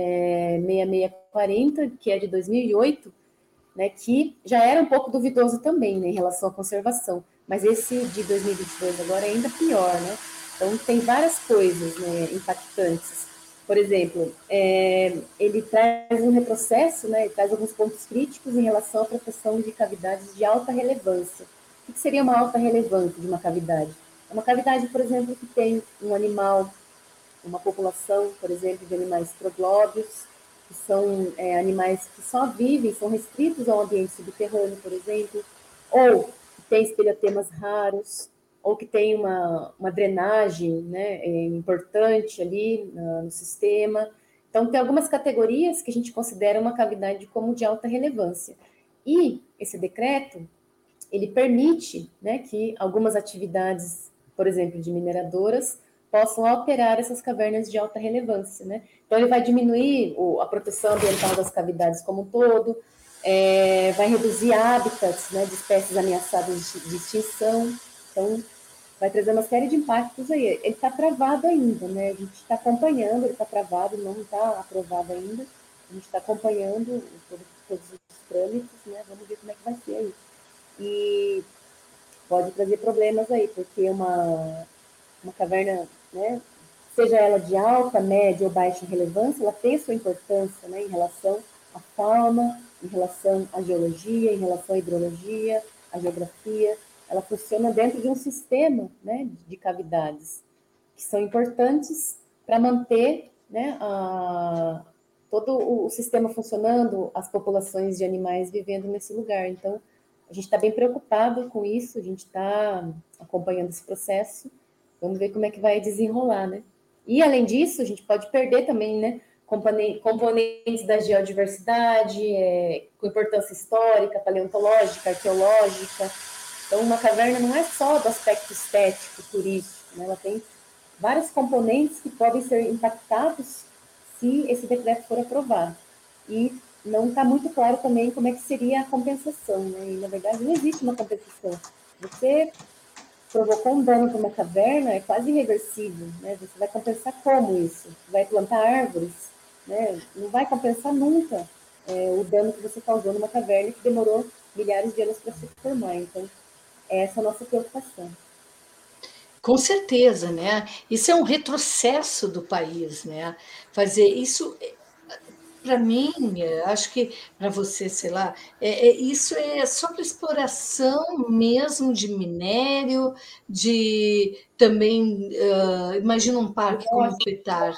6640, que é de 2008, né, que já era um pouco duvidoso também, né, em relação à conservação. Mas esse de 2022 agora é ainda pior, né? Então, tem várias coisas, né, impactantes. Por exemplo, ele traz um retrocesso, né, ele traz alguns pontos críticos em relação à proteção de cavidades de alta relevância. O que seria uma alta relevância de uma cavidade? É uma cavidade, por exemplo, que tem um animal, uma população, por exemplo, de animais troglóbios, que são animais que só vivem, são restritos ao ambiente subterrâneo, por exemplo, ou que tem espelhotemas raros, ou que tem uma drenagem, né, importante ali no sistema. Então, tem algumas categorias que a gente considera uma cavidade como de alta relevância. E esse decreto, ele permite, né, que algumas atividades, por exemplo, de mineradoras, possam alterar essas cavernas de alta relevância, né? Então, ele vai diminuir a proteção ambiental das cavidades como um todo, vai reduzir hábitats, né, de espécies ameaçadas de extinção. Então, vai trazer uma série de impactos aí. Ele está travado ainda, né? A gente está acompanhando, ele está travado, não está aprovado ainda. A gente está acompanhando todos os trâmites, né? Vamos ver como é que vai ser aí. E pode trazer problemas aí, porque uma caverna, né, seja ela de alta, média ou baixa relevância, ela tem sua importância, né, em relação à fauna, em relação à geologia, em relação à hidrologia, à geografia. Ela funciona dentro de um sistema, né, de cavidades que são importantes para manter, né, todo o sistema funcionando, as populações de animais vivendo nesse lugar. Então, a gente está bem preocupado com isso, a gente está acompanhando esse processo. Vamos ver como é que vai desenrolar, né? E, além disso, a gente pode perder também, né, componentes da geodiversidade, com importância histórica, paleontológica, arqueológica. Então, uma caverna não é só do aspecto estético, turístico, né? Ela tem vários componentes que podem ser impactados se esse decreto for aprovado. E não está muito claro também como é que seria a compensação, né? E, na verdade, não existe uma compensação. Você provocou um dano para uma caverna, é quase irreversível, né? Você vai compensar como isso? Vai plantar árvores, né? Não vai compensar nunca o dano que você causou numa caverna que demorou milhares de anos para se formar. Então, essa é a nossa preocupação. Com certeza, né? Isso é um retrocesso do país, né? Fazer isso, para mim, acho que para você, sei lá, isso é só para exploração mesmo de minério, de também, imagina um parque como o Petar.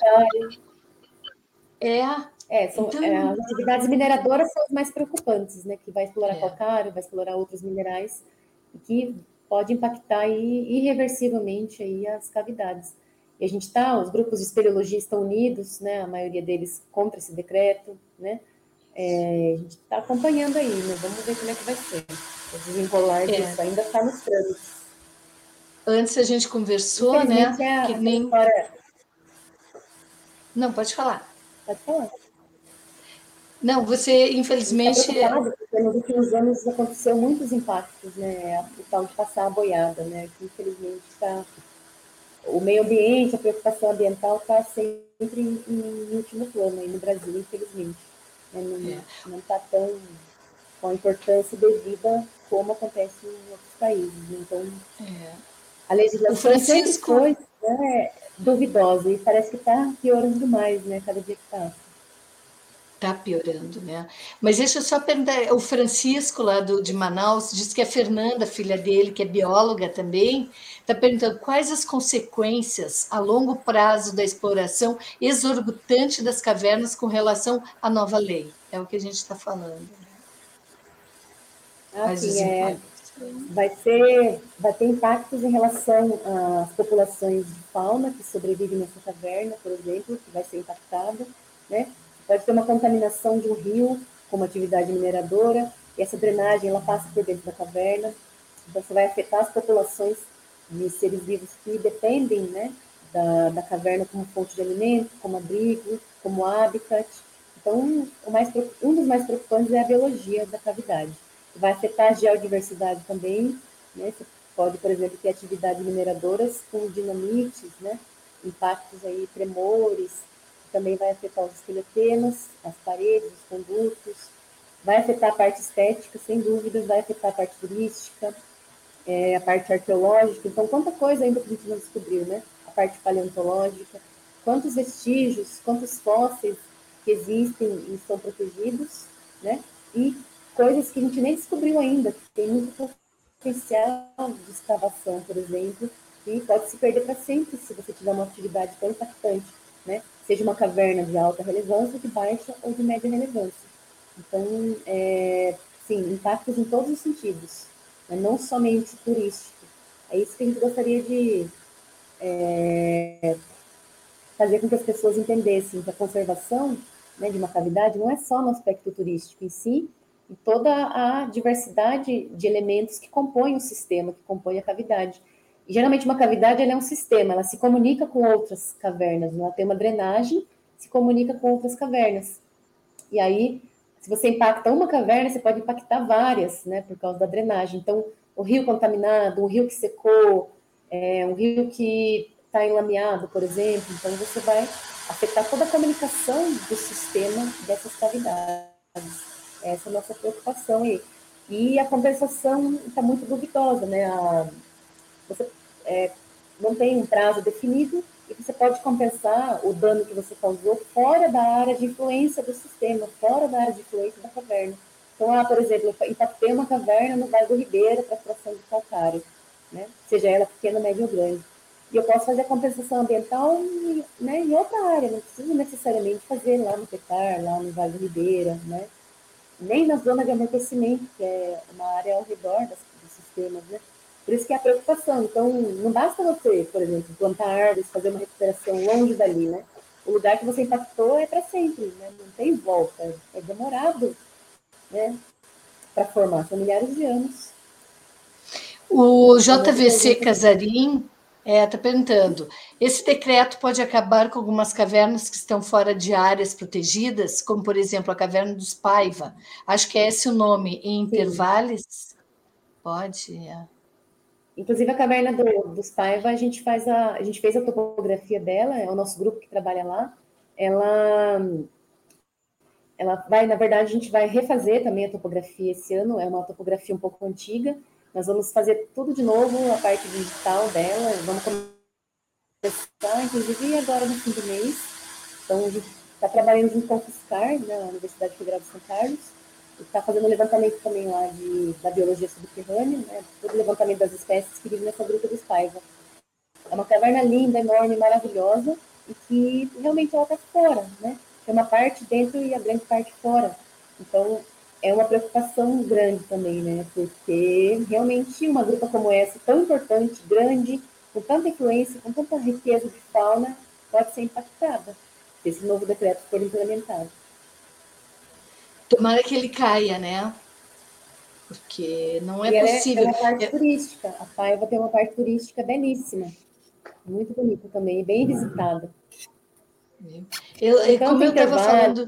As atividades mineradoras são as mais preocupantes, né? Que vai explorar calcário, vai explorar outros minerais, e que pode impactar aí, irreversivelmente aí as cavidades. E a gente os grupos de espeleologia estão unidos, né? A maioria deles contra esse decreto, né? A gente está acompanhando aí, né? Vamos ver como é que vai ser. O desenrolar disso ainda está nos trâmites. Antes a gente conversou, né? Que nem... Não, pode falar. Pode falar. Não, você, infelizmente... Está preocupado, porque nos últimos anos aconteceu muitos impactos, né? O tal de passar a boiada, né? Que, infelizmente, o meio ambiente, a preocupação ambiental está sempre em último plano aí no Brasil, infelizmente. Não está tão com a importância devida como acontece em outros países. Então, a legislação sempre foi, né, duvidosa e parece que está piorando mais, né? Cada dia que passa. Está piorando, né? Mas deixa eu só perguntar, o Francisco lá de Manaus disse que a Fernanda, filha dele, que é bióloga também, está perguntando quais as consequências a longo prazo da exploração exorbitante das cavernas com relação à nova lei. É o que a gente está falando. Assim, vai ter impactos em relação às populações de fauna que sobrevivem nessa caverna, por exemplo, que vai ser impactada, né? Pode ter uma contaminação de um rio com uma atividade mineradora, e essa drenagem ela passa por dentro da caverna, então você vai afetar as populações de seres vivos que dependem, né, da caverna como fonte de alimento, como abrigo, como habitat. Então, um dos mais preocupantes é a biologia da cavidade. Vai afetar a geodiversidade também, né? Você pode, por exemplo, ter atividades mineradoras com dinamites, né? Impactos aí, tremores, também vai afetar os esqueletemas, as paredes, os condutos, vai afetar a parte estética, sem dúvidas, vai afetar a parte turística, a parte arqueológica. Então, quanta coisa ainda que a gente não descobriu, né? A parte paleontológica, quantos vestígios, quantos fósseis que existem e são protegidos, né? E coisas que a gente nem descobriu ainda, que tem muito potencial de escavação, por exemplo, e pode se perder para sempre se você tiver uma atividade tão impactante, né? Seja uma caverna de alta relevância, de baixa ou de média relevância. Então, sim, impactos em todos os sentidos, né? Não somente turístico. É isso que a gente gostaria de fazer com que as pessoas entendessem que a conservação, né, de uma cavidade não é só no aspecto turístico em si, e toda a diversidade de elementos que compõem o sistema, que compõem a cavidade. E, geralmente, uma cavidade ela é um sistema, ela se comunica com outras cavernas, ela tem uma drenagem, se comunica com outras cavernas. E aí, se você impacta uma caverna, você pode impactar várias, né, por causa da drenagem. Então, o rio contaminado, um rio que secou, um rio que está enlameado, por exemplo, então você vai afetar toda a comunicação do sistema dessas cavidades. Essa é a nossa preocupação aí. E a compensação está muito duvidosa, né? Você não tem um prazo definido e você pode compensar o dano que você causou fora da área de influência do sistema, fora da área de influência da caverna. Então, por exemplo, eu impactei uma caverna no Vale do Ribeira para extração de calcário, né? Seja ela pequena, média ou grande. E eu posso fazer a compensação ambiental, né, em outra área, não preciso necessariamente fazer lá no Petar, lá no Vale do Ribeira, né? Nem na zona de amortecimento, que é uma área ao redor dos sistemas, né? Por isso que é a preocupação. Então, não basta você, por exemplo, plantar árvores, fazer uma recuperação longe dali, né? O lugar que você impactou é para sempre, né? Não tem volta, é demorado, né? Para formar, são milhares de anos. O JVC Casarim está perguntando, esse decreto pode acabar com algumas cavernas que estão fora de áreas protegidas, como, por exemplo, a Caverna dos Paiva. Acho que é esse o nome, em Intervales? Pode, Inclusive, a Caverna dos Paiva, a gente fez a topografia dela, é o nosso grupo que trabalha lá. Ela vai, na verdade, a gente vai refazer também a topografia esse ano, é uma topografia um pouco antiga. Nós vamos fazer tudo de novo, a parte digital dela, vamos começar, inclusive, agora no fim do mês. Então, a gente está trabalhando junto com o FUSCAR, na Universidade Federal de São Carlos, e está fazendo um levantamento também lá da biologia subterrânea, né, todo o levantamento das espécies que vivem nessa gruta dos Paiva. É uma caverna linda, enorme, maravilhosa, e que realmente ela está fora, né? Tem uma parte dentro e a grande parte fora. Então, é uma preocupação grande também, né? Porque realmente uma gruta como essa, tão importante, grande, com tanta influência, com tanta riqueza de fauna, pode ser impactada se esse novo decreto for implementado. Tomara que ele caia, né? Porque não é possível. É uma parte turística. A Paiva tem uma parte turística belíssima. Muito bonita também, e bem visitada. Como eu estava falando...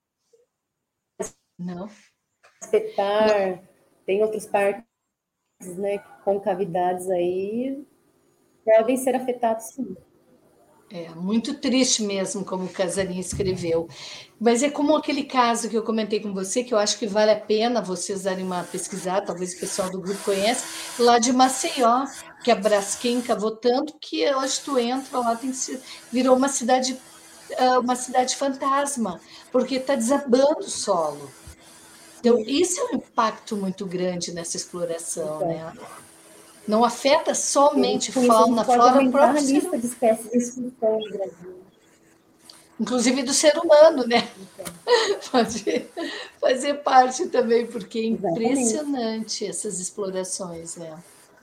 Não. Petar, tem outros parques, né, com cavidades aí, podem ser afetados, sim. É muito triste mesmo, como o Casarim escreveu. Mas é como aquele caso que eu comentei com você, que eu acho que vale a pena vocês darem uma pesquisada, talvez o pessoal do grupo conheça, lá de Maceió, que a Braskem cavou tanto que hoje tu entra lá, virou uma cidade fantasma, porque está desabando o solo. Então, isso é um impacto muito grande nessa exploração, Então, né? Não afeta somente com isso, a fauna, gente pode flora, o aumentar próprio a ser lista de espécies em extinção no Brasil. inclusive do ser humano, né? Então, Pode fazer parte também, porque é exatamente. impressionante essas explorações, né?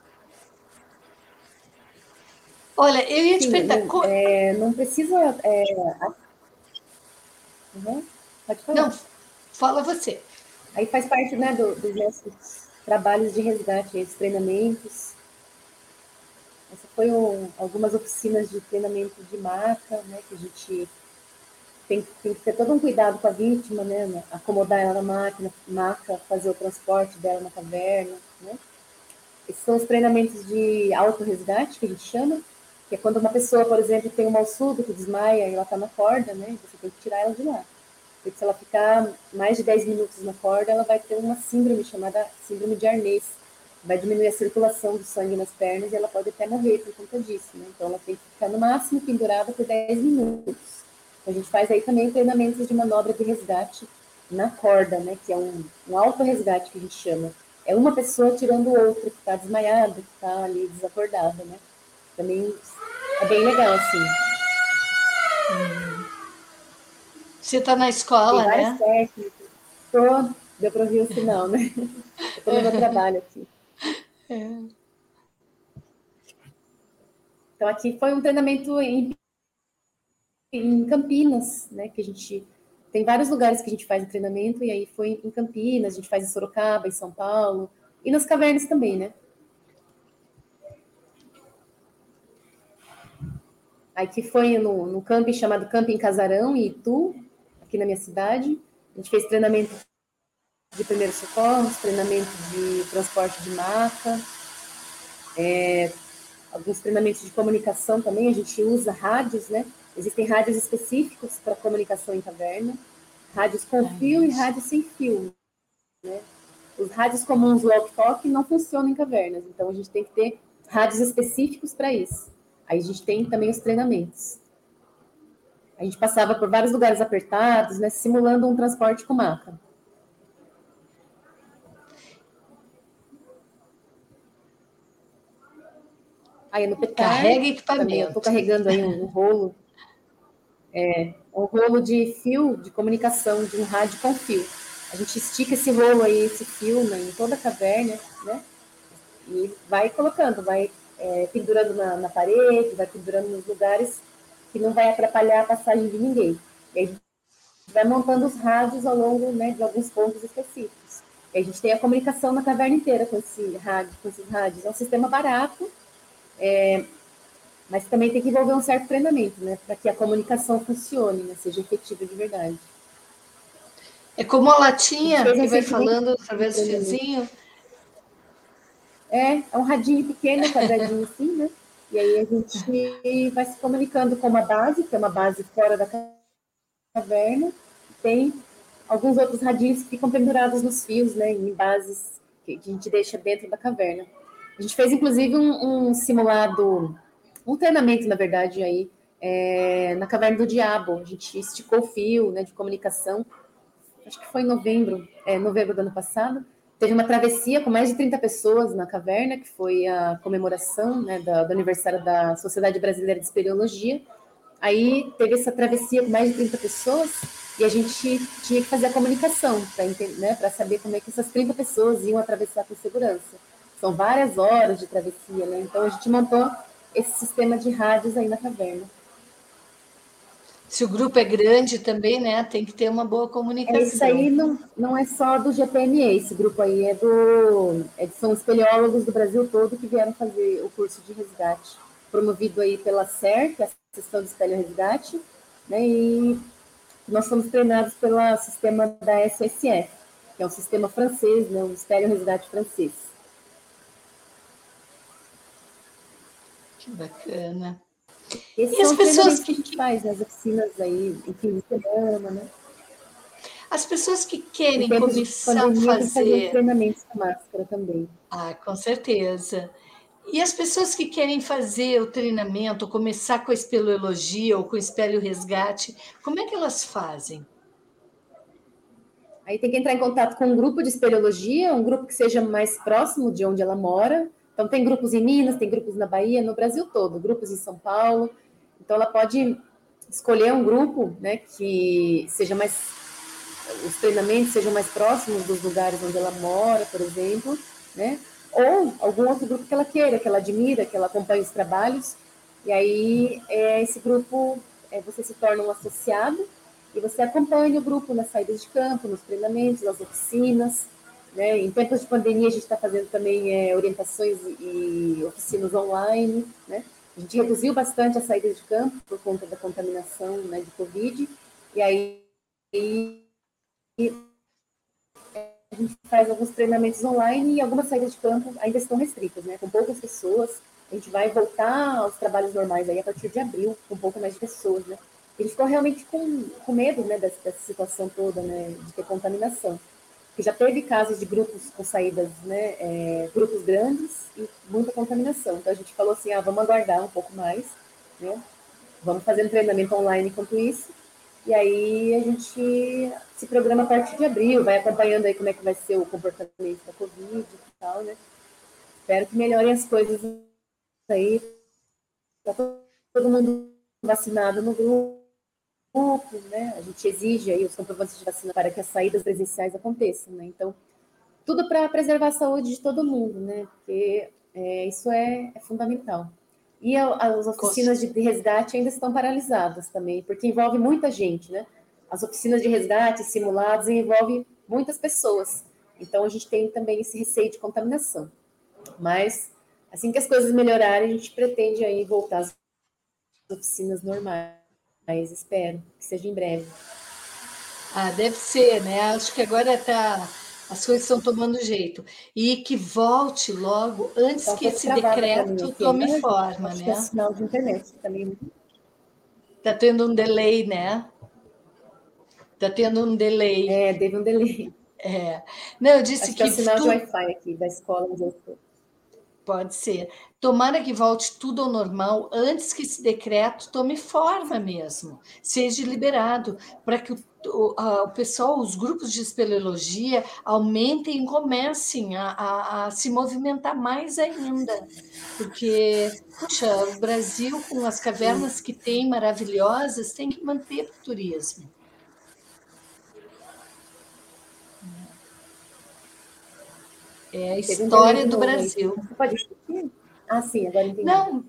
Olha, eu ia te Sim, perguntar... não precisa... pode falar. Não, fala você. Aí faz parte, né, dos nossos trabalhos de resgate, esses treinamentos. Essa foi algumas oficinas de treinamento de maca, né, que a gente tem que ter todo um cuidado com a vítima, né, acomodar ela na maca, fazer o transporte dela na caverna, né. Esses são os treinamentos de autorresgate, que a gente chama, que é quando uma pessoa, por exemplo, tem um mal súbito, desmaia e ela está na corda, né, você tem que tirar ela de lá. Porque se ela ficar mais de 10 minutos na corda, ela vai ter uma síndrome chamada síndrome de Arnés. Vai diminuir a circulação do sangue nas pernas e ela pode até morrer por conta disso, né? Então, ela tem que ficar no máximo pendurada por 10 minutos. Então, a gente faz aí também treinamentos de manobra de resgate na corda, né? Que é um auto-resgate que a gente chama. É uma pessoa tirando outra que está desmaiada, que está ali desacordada, né? Também é bem legal, assim. Você está na escola, tem várias né? técnicas. Deu para ouvir o sinal, né? Estou no meu trabalho aqui. Então, aqui foi um treinamento em Campinas, né? Que a gente tem vários lugares que a gente faz o treinamento, e aí foi em Campinas, a gente faz em Sorocaba, em São Paulo, e nas cavernas também, né? Aqui foi no camping chamado Camping Casarão, em Itu, aqui na minha cidade. A gente fez treinamento de primeiros socorros, treinamento de transporte de maca, alguns treinamentos de comunicação também. A gente usa rádios, né? Existem rádios específicos para comunicação em caverna, rádios com fio e rádios sem fio, né? Os rádios comuns walkie-talkie não funcionam em cavernas, então a gente tem que ter rádios específicos para isso. Aí a gente tem também os treinamentos. A gente passava por vários lugares apertados, né, simulando um transporte com maca. Aí no PETAR, carrega equipamento. também eu estou carregando aí um rolo, um rolo de fio de comunicação, de um rádio com fio. A gente estica esse rolo aí, esse fio, né, em toda a caverna, né, e vai colocando, vai pendurando na parede, vai pendurando nos lugares que não vai atrapalhar a passagem de ninguém. E aí a gente vai montando os rádios ao longo, né, de alguns pontos específicos. E a gente tem a comunicação na caverna inteira com esses rádios. É um sistema barato, mas também tem que envolver um certo treinamento, né, para que a comunicação funcione, né, seja efetiva de verdade. É como a latinha que vai falando através do fiozinho. É um radinho pequeno, quadradinho assim, né? E aí a gente vai se comunicando com uma base, que é uma base fora da caverna. Tem alguns outros radinhos que ficam pendurados nos fios, né? Em bases que a gente deixa dentro da caverna. A gente fez, inclusive, um simulado, um treinamento, na verdade, aí, na Caverna do Diabo. A gente esticou o fio, né, de comunicação. Acho que foi em novembro do ano passado. Teve uma travessia com mais de 30 pessoas na caverna, que foi a comemoração, né, do aniversário da Sociedade Brasileira de Espeleologia. Aí teve essa travessia com mais de 30 pessoas e a gente tinha que fazer a comunicação para, né, para saber como é que essas 30 pessoas iam atravessar com segurança. São várias horas de travessia, né? Então a gente montou esse sistema de rádios aí na caverna. Se o grupo é grande também, né, tem que ter uma boa comunicação. Isso aí não é só do GPME, esse grupo aí são espeleólogos do Brasil todo que vieram fazer o curso de resgate, promovido aí pela SER, que é a Seção de Espelho Resgate, né, e nós somos treinados pelo sistema da SSF, que é um sistema francês, né, um espelho resgate francês. Que bacana. Esses são as pessoas que a gente faz nas oficinas aí, em fim de semana, né? As pessoas que querem começar a fazer treinamentos com máscara também. Ah, com certeza. E as pessoas que querem fazer o treinamento, começar com a espeleologia ou com o espelho resgate, como é que elas fazem? Aí tem que entrar em contato com um grupo de espeleologia, um grupo que seja mais próximo de onde ela mora. Então, tem grupos em Minas, tem grupos na Bahia, no Brasil todo, grupos em São Paulo. Então, ela pode escolher um grupo, né, que seja mais... os treinamentos sejam mais próximos dos lugares onde ela mora, por exemplo, né? Ou algum outro grupo que ela queira, que ela admira, que ela acompanhe os trabalhos. E aí, esse grupo, você se torna um associado, e você acompanha o grupo nas saídas de campo, nos treinamentos, nas oficinas, né? Em tempos de pandemia, a gente está fazendo também orientações e oficinas online, né? A gente reduziu bastante a saída de campo por conta da contaminação, né, de Covid, e aí a gente faz alguns treinamentos online e algumas saídas de campo ainda estão restritas, né? Com poucas pessoas. A gente vai voltar aos trabalhos normais aí a partir de abril, com um pouco mais de pessoas, né? A gente ficou realmente com medo, né, dessa situação toda, né, de ter contaminação. Porque já teve casos de grupos com saídas, né, grupos grandes e muita contaminação. Então a gente falou assim, vamos aguardar um pouco mais, né? Vamos fazer um treinamento online enquanto isso. E aí a gente se programa a partir de abril, vai acompanhando aí como é que vai ser o comportamento da Covid e tal, né? Espero que melhorem as coisas aí. Tá todo mundo vacinado no grupo, né? A gente exige aí os comprovantes de vacina para que as saídas presenciais aconteçam, né? Então, tudo para preservar a saúde de todo mundo, né? Porque isso é fundamental. E as oficinas de resgate ainda estão paralisadas também, porque envolve muita gente, né? As oficinas de resgate simulados envolvem muitas pessoas. Então, a gente tem também esse receio de contaminação. Mas, assim que as coisas melhorarem, a gente pretende aí voltar às oficinas normais. Espero que seja em breve. Deve ser, né? Acho que agora as coisas estão tomando jeito. E que volte logo, antes que esse decreto tome forma, acho né? Que é sinal de internet também. Está tendo um delay, né? Está tendo um delay. Teve um delay. Não, eu disse acho que é o sinal de Wi-Fi aqui da escola onde eu estou. Pode ser. Tomara que volte tudo ao normal antes que esse decreto tome forma mesmo, seja liberado, para que o pessoal, os grupos de espeleologia aumentem e comecem a se movimentar mais ainda. Porque, puxa, o Brasil, com as cavernas que tem maravilhosas, tem que manter para o turismo. É a história do Brasil. Você pode discutir? Sim, agora entendi. Não,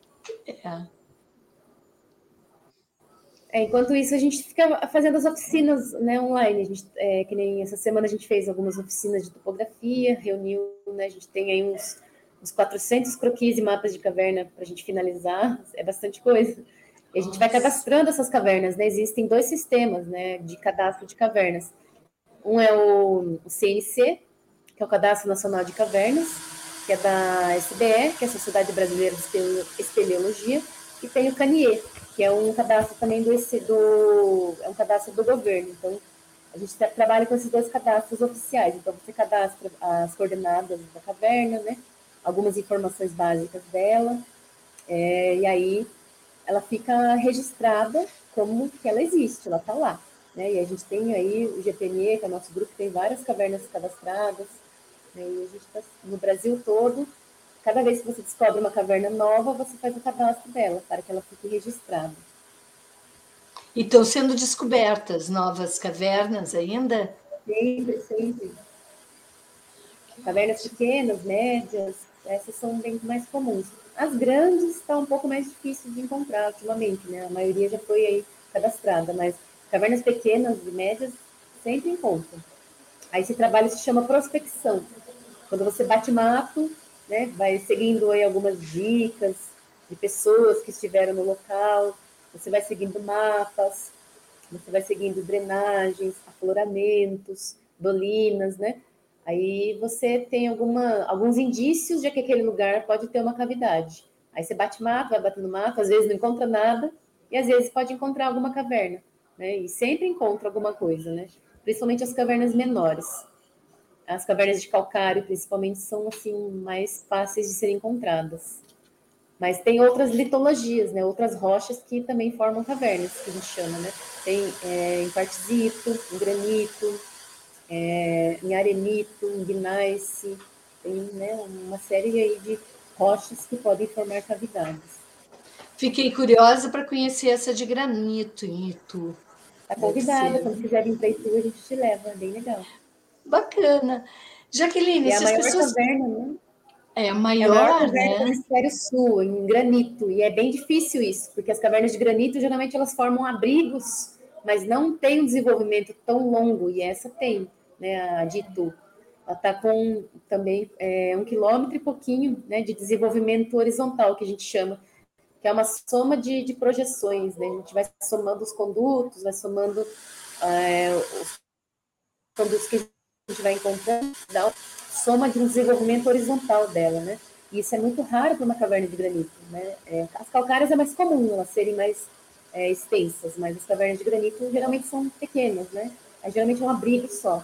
enquanto isso, a gente fica fazendo as oficinas, né, online. A gente, que nem essa semana a gente fez algumas oficinas de topografia, reuniu, né, a gente tem aí uns 400 croquis e mapas de caverna para a gente finalizar, é bastante coisa. E a gente vai cadastrando essas cavernas, né? Existem 2 sistemas, né, de cadastro de cavernas. Um é o CNC, que é o Cadastro Nacional de Cavernas, que é da SBE, que é a Sociedade Brasileira de Espeleologia, e tem o CANIE, que é um cadastro também é um cadastro do governo. Então, a gente trabalha com esses 2 cadastros oficiais. Então, você cadastra as coordenadas da caverna, né? Algumas informações básicas dela, e aí ela fica registrada como que ela existe, ela está lá. Né? E a gente tem aí o GPNE, que é o nosso grupo, tem várias cavernas cadastradas, né? E a gente está no Brasil todo. Cada vez que você descobre uma caverna nova, você faz o cadastro dela, para que ela fique registrada. E estão sendo descobertas novas cavernas ainda? Sempre. Cavernas pequenas, médias, essas são bem mais comuns. As grandes está um pouco mais difícil de encontrar ultimamente, né? A maioria já foi aí cadastrada, mas cavernas pequenas e médias sempre encontram. Aí esse trabalho se chama prospecção. Quando você bate mato, né, vai seguindo aí algumas dicas de pessoas que estiveram no local, você vai seguindo mapas, você vai seguindo drenagens, afloramentos, dolinas, né? Aí você tem alguns indícios de que aquele lugar pode ter uma cavidade. Aí você bate mato, vai batendo mato, às vezes não encontra nada, e às vezes pode encontrar alguma caverna, né? E sempre encontra alguma coisa, né? Principalmente as cavernas menores. As cavernas de calcário, principalmente, são assim mais fáceis de serem encontradas. Mas tem outras litologias, né? Outras rochas que também formam cavernas, que a gente chama, né? Tem em quartzito, em granito, em arenito, em gneiss, tem, né, uma série aí de rochas que podem formar cavidades. Fiquei curiosa para conhecer essa de granito em Itu. Está convidada, quando quiser vir para Itu, a gente te leva, é bem legal. Bacana. Jaqueline, é a maior caverna, né? É a maior caverna né? do hemisfério sul, em granito, e é bem difícil isso, porque as cavernas de granito, geralmente, elas formam abrigos, mas não tem um desenvolvimento tão longo, e essa tem, né, a de Itu. Ela está com também 1 quilômetro e pouquinho, né, de desenvolvimento horizontal, que a gente chama, que é uma soma de projeções, né? A gente vai somando os condutos, vai somando os condutos que a gente vai encontrando, dá soma de um desenvolvimento horizontal dela, né? E isso é muito raro para uma caverna de granito, né? As calcárias é mais comum elas serem mais extensas, mas as cavernas de granito geralmente são pequenas, né? Aí, geralmente é um abrigo só.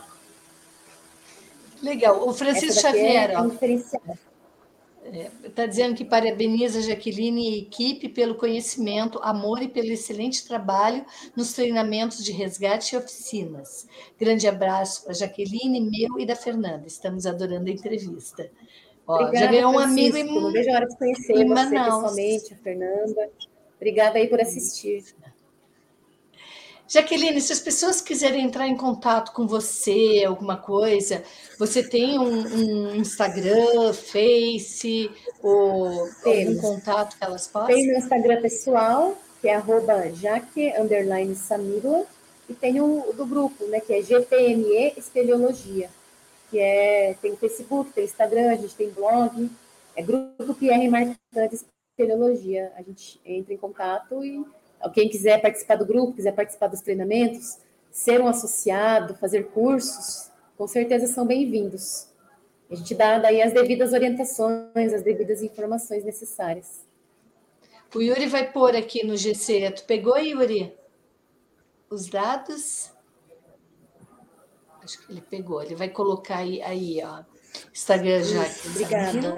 Legal. O Essa Francisco daqui Xavier, é um diferencial. está dizendo que parabeniza a Jaqueline e a equipe pelo conhecimento, amor e pelo excelente trabalho nos treinamentos de resgate e oficinas. Grande abraço para a Jaqueline, meu e da Fernanda. Estamos adorando a entrevista. Ó, já Obrigada, ganhou um amigo Francisco. Não vejo a hora de conhecer em você Manaus. pessoalmente, a Fernanda. Obrigada aí por assistir. Jaqueline, se as pessoas quiserem entrar em contato com você, alguma coisa, você tem um Instagram, Face, ou algum Temos. contato que elas Tem possam? meu Instagram pessoal, que é @jaque_samígula, e tem o do grupo, né, que é GPME Espeleologia, que tem o Facebook, tem o Instagram, a gente tem blog, é Grupo Pierre Marcante Espeleologia. A gente entra em contato e quem quiser participar do grupo, quiser participar dos treinamentos, ser um associado, fazer cursos, com certeza são bem-vindos. A gente dá daí as devidas orientações, as devidas informações necessárias. O Yuri vai pôr aqui no GC. Tu pegou, Yuri? Os dados? Acho que ele pegou. Ele vai colocar aí ó. Instagram já. Isso, obrigada.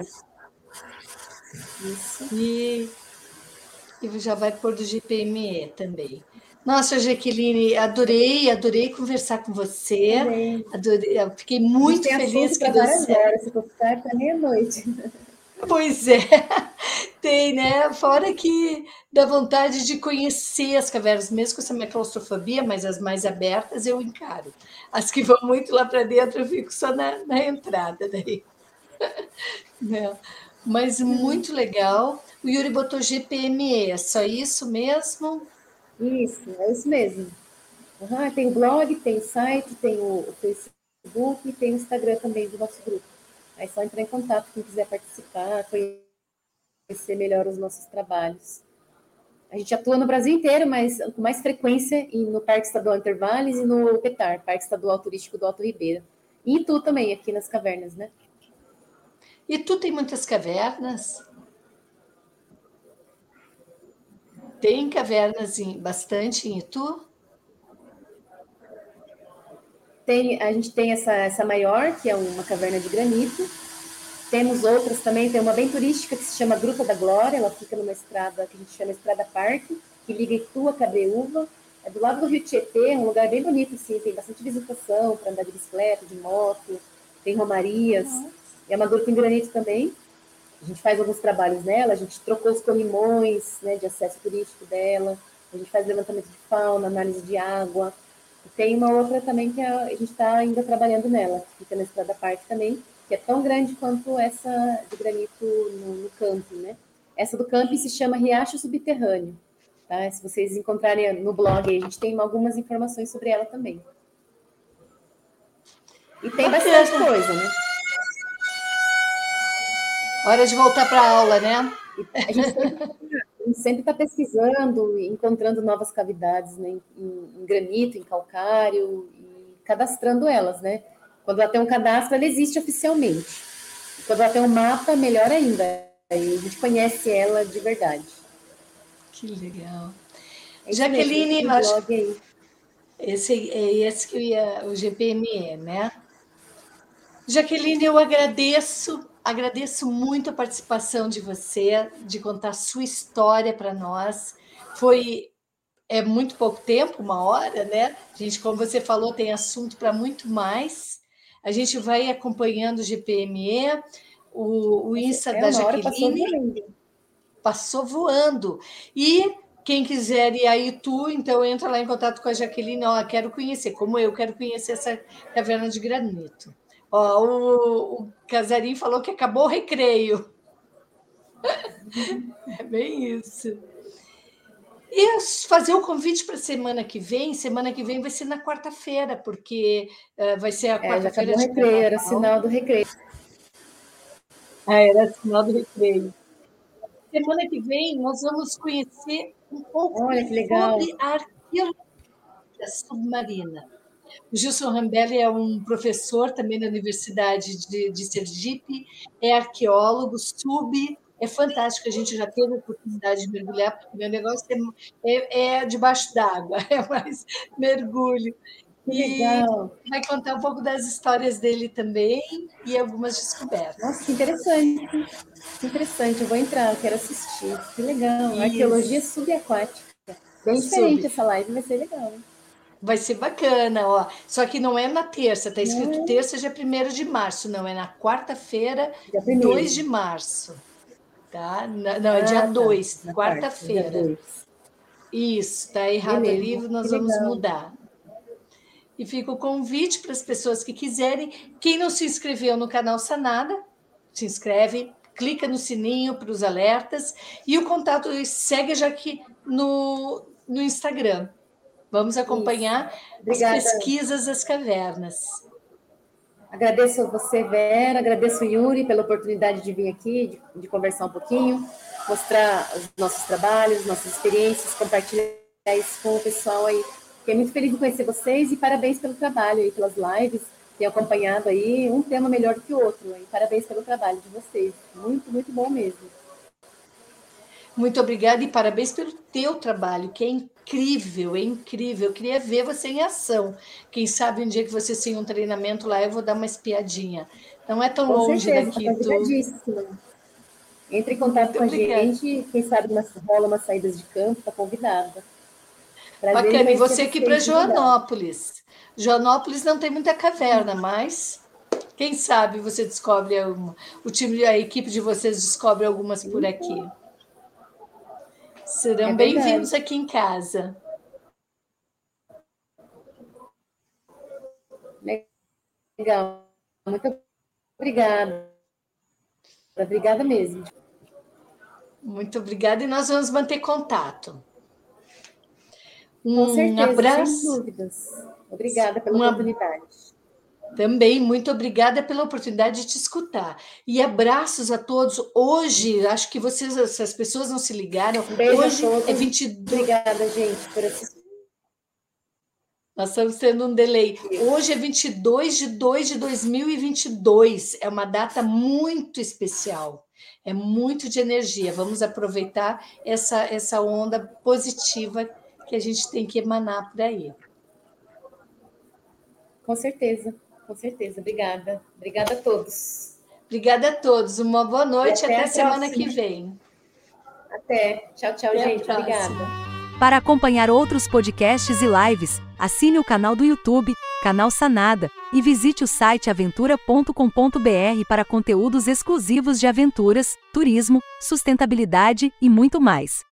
Isso. E já vai pôr do GPME também. Nossa, Jaqueline, adorei conversar com você. Adorei, eu fiquei muito feliz que deu certo. Horas, se for ficar até meia-noite. Pois é, tem, né? Fora que dá vontade de conhecer as cavernas, mesmo com essa minha claustrofobia, mas as mais abertas eu encaro. As que vão muito lá para dentro, eu fico só na entrada daí. Não. Mas muito legal. O Yuri botou GPME, é só isso mesmo? Isso, é isso mesmo. Tem o blog, tem o site, tem o Facebook e tem o Instagram também do nosso grupo. Aí é só entrar em contato quem quiser participar, conhecer melhor os nossos trabalhos. A gente atua no Brasil inteiro, mas com mais frequência no Parque Estadual Intervales e no PETAR, Parque Estadual Turístico do Alto Ribeira. E Itu também, aqui nas cavernas, né? E tu tem muitas cavernas? Tem cavernas bastante em Itu? A gente tem essa maior, que é uma caverna de granito. Temos outras também, tem uma bem turística que se chama Gruta da Glória, ela fica numa estrada que a gente chama Estrada Parque, que liga Itu a Cabreúva. É do lado do Rio Tietê, é um lugar bem bonito, assim, tem bastante visitação para andar de bicicleta, de moto, tem romarias. É uma gruta em granito também. A gente faz alguns trabalhos nela, a gente trocou os corrimões, né, de acesso turístico dela, a gente faz levantamento de fauna, análise de água. E tem uma outra também que a gente está ainda trabalhando nela, que fica na Estrada Parque também, que é tão grande quanto essa de granito no camping, né? Essa do camping se chama Riacho Subterrâneo, tá? Se vocês encontrarem no blog, a gente tem algumas informações sobre ela também. E tem bastante coisa, né? Hora de voltar para a aula, né? A gente sempre está pesquisando e encontrando novas cavidades, né? Em granito, em calcário, e cadastrando elas, né? Quando ela tem um cadastro, ela existe oficialmente. Quando ela tem um mapa, melhor ainda. Aí a gente conhece ela de verdade. Que legal. Jaqueline, mesmo, acho que esse que eu ia, o GPME, né? Jaqueline, eu agradeço muito a participação de você, de contar a sua história para nós. É muito pouco tempo, 1 hora, né? A gente, como você falou, tem assunto para muito mais. A gente vai acompanhando o GPME, o Insta da Jaqueline. Passou voando. E quem quiser ir a Itu, então entra lá em contato com a Jaqueline. Ó, quero conhecer, como eu quero conhecer essa caverna de granito. Ó, o Casarim falou que acabou o recreio. É bem isso. E fazer o convite para semana que vem. Semana que vem vai ser na quarta-feira, porque vai ser a quarta-feira de recreio, era o sinal do recreio. Era o sinal do recreio. Semana que vem nós vamos conhecer um pouco sobre a arqueologia submarina. O Gilson Rambelli é um professor também da Universidade de Sergipe, é arqueólogo, é fantástico, a gente já teve a oportunidade de mergulhar, porque meu negócio é debaixo d'água, é mais mergulho. Legal. E vai contar um pouco das histórias dele também e algumas descobertas. Nossa, que interessante. Que interessante, eu vou entrar, eu quero assistir. Que legal. Arqueologia subaquática. Bem diferente essa live, vai ser legal. Vai ser bacana, ó. Só que não é na terça, tá escrito terça, dia 1º de março, não, é na quarta-feira, 2 de março. Tá? Não, é dia 2, quarta-feira. Isso, tá errado ali, nós vamos mudar. E fica o convite para as pessoas que quiserem. Quem não se inscreveu no canal Sanada, se inscreve, clica no sininho para os alertas e o contato segue já aqui no Instagram. Vamos acompanhar as pesquisas das cavernas. Agradeço a você, Vera, agradeço o Yuri pela oportunidade de vir aqui, de conversar um pouquinho, mostrar os nossos trabalhos, nossas experiências, compartilhar isso com o pessoal aí. Fiquei muito feliz de conhecer vocês e parabéns pelo trabalho aí, pelas lives, tenho acompanhado aí um tema melhor do que o outro. E parabéns pelo trabalho de vocês, muito, muito bom mesmo. Muito obrigada e parabéns pelo teu trabalho, que é incrível, é incrível. Eu queria ver você em ação. Quem sabe um dia que você tem um treinamento lá, eu vou dar uma espiadinha. Não é tão longe daqui. Entre em contato com a gente, quem sabe rola umas saídas de campo, está convidada. Bacana, e você aqui para Joanópolis. Joanópolis não tem muita caverna, mas quem sabe você descobre a equipe de vocês descobre algumas por aqui. Serão bem-vindos aqui em casa. Legal. Muito obrigada. Obrigada mesmo. Muito obrigada e nós vamos manter contato. Com certeza, abraço. Sem dúvidas. Obrigada pela oportunidade. Também, muito obrigada pela oportunidade de te escutar. E abraços a todos. Hoje, acho que se as pessoas não se ligaram, hoje é 22. Obrigada, gente, por assistir. Nós estamos tendo um delay. Hoje é 22 de 2 de 2022. É uma data muito especial. É muito de energia. Vamos aproveitar essa onda positiva que a gente tem que emanar por aí. Com certeza. Com certeza, obrigada. Obrigada a todos. Obrigada a todos. Uma boa noite. Até semana que vem. Até. Tchau, tchau, gente. Obrigada. Para acompanhar outros podcasts e lives, assine o canal do YouTube, Canal Sanada, e visite o site aventura.com.br para conteúdos exclusivos de aventuras, turismo, sustentabilidade e muito mais.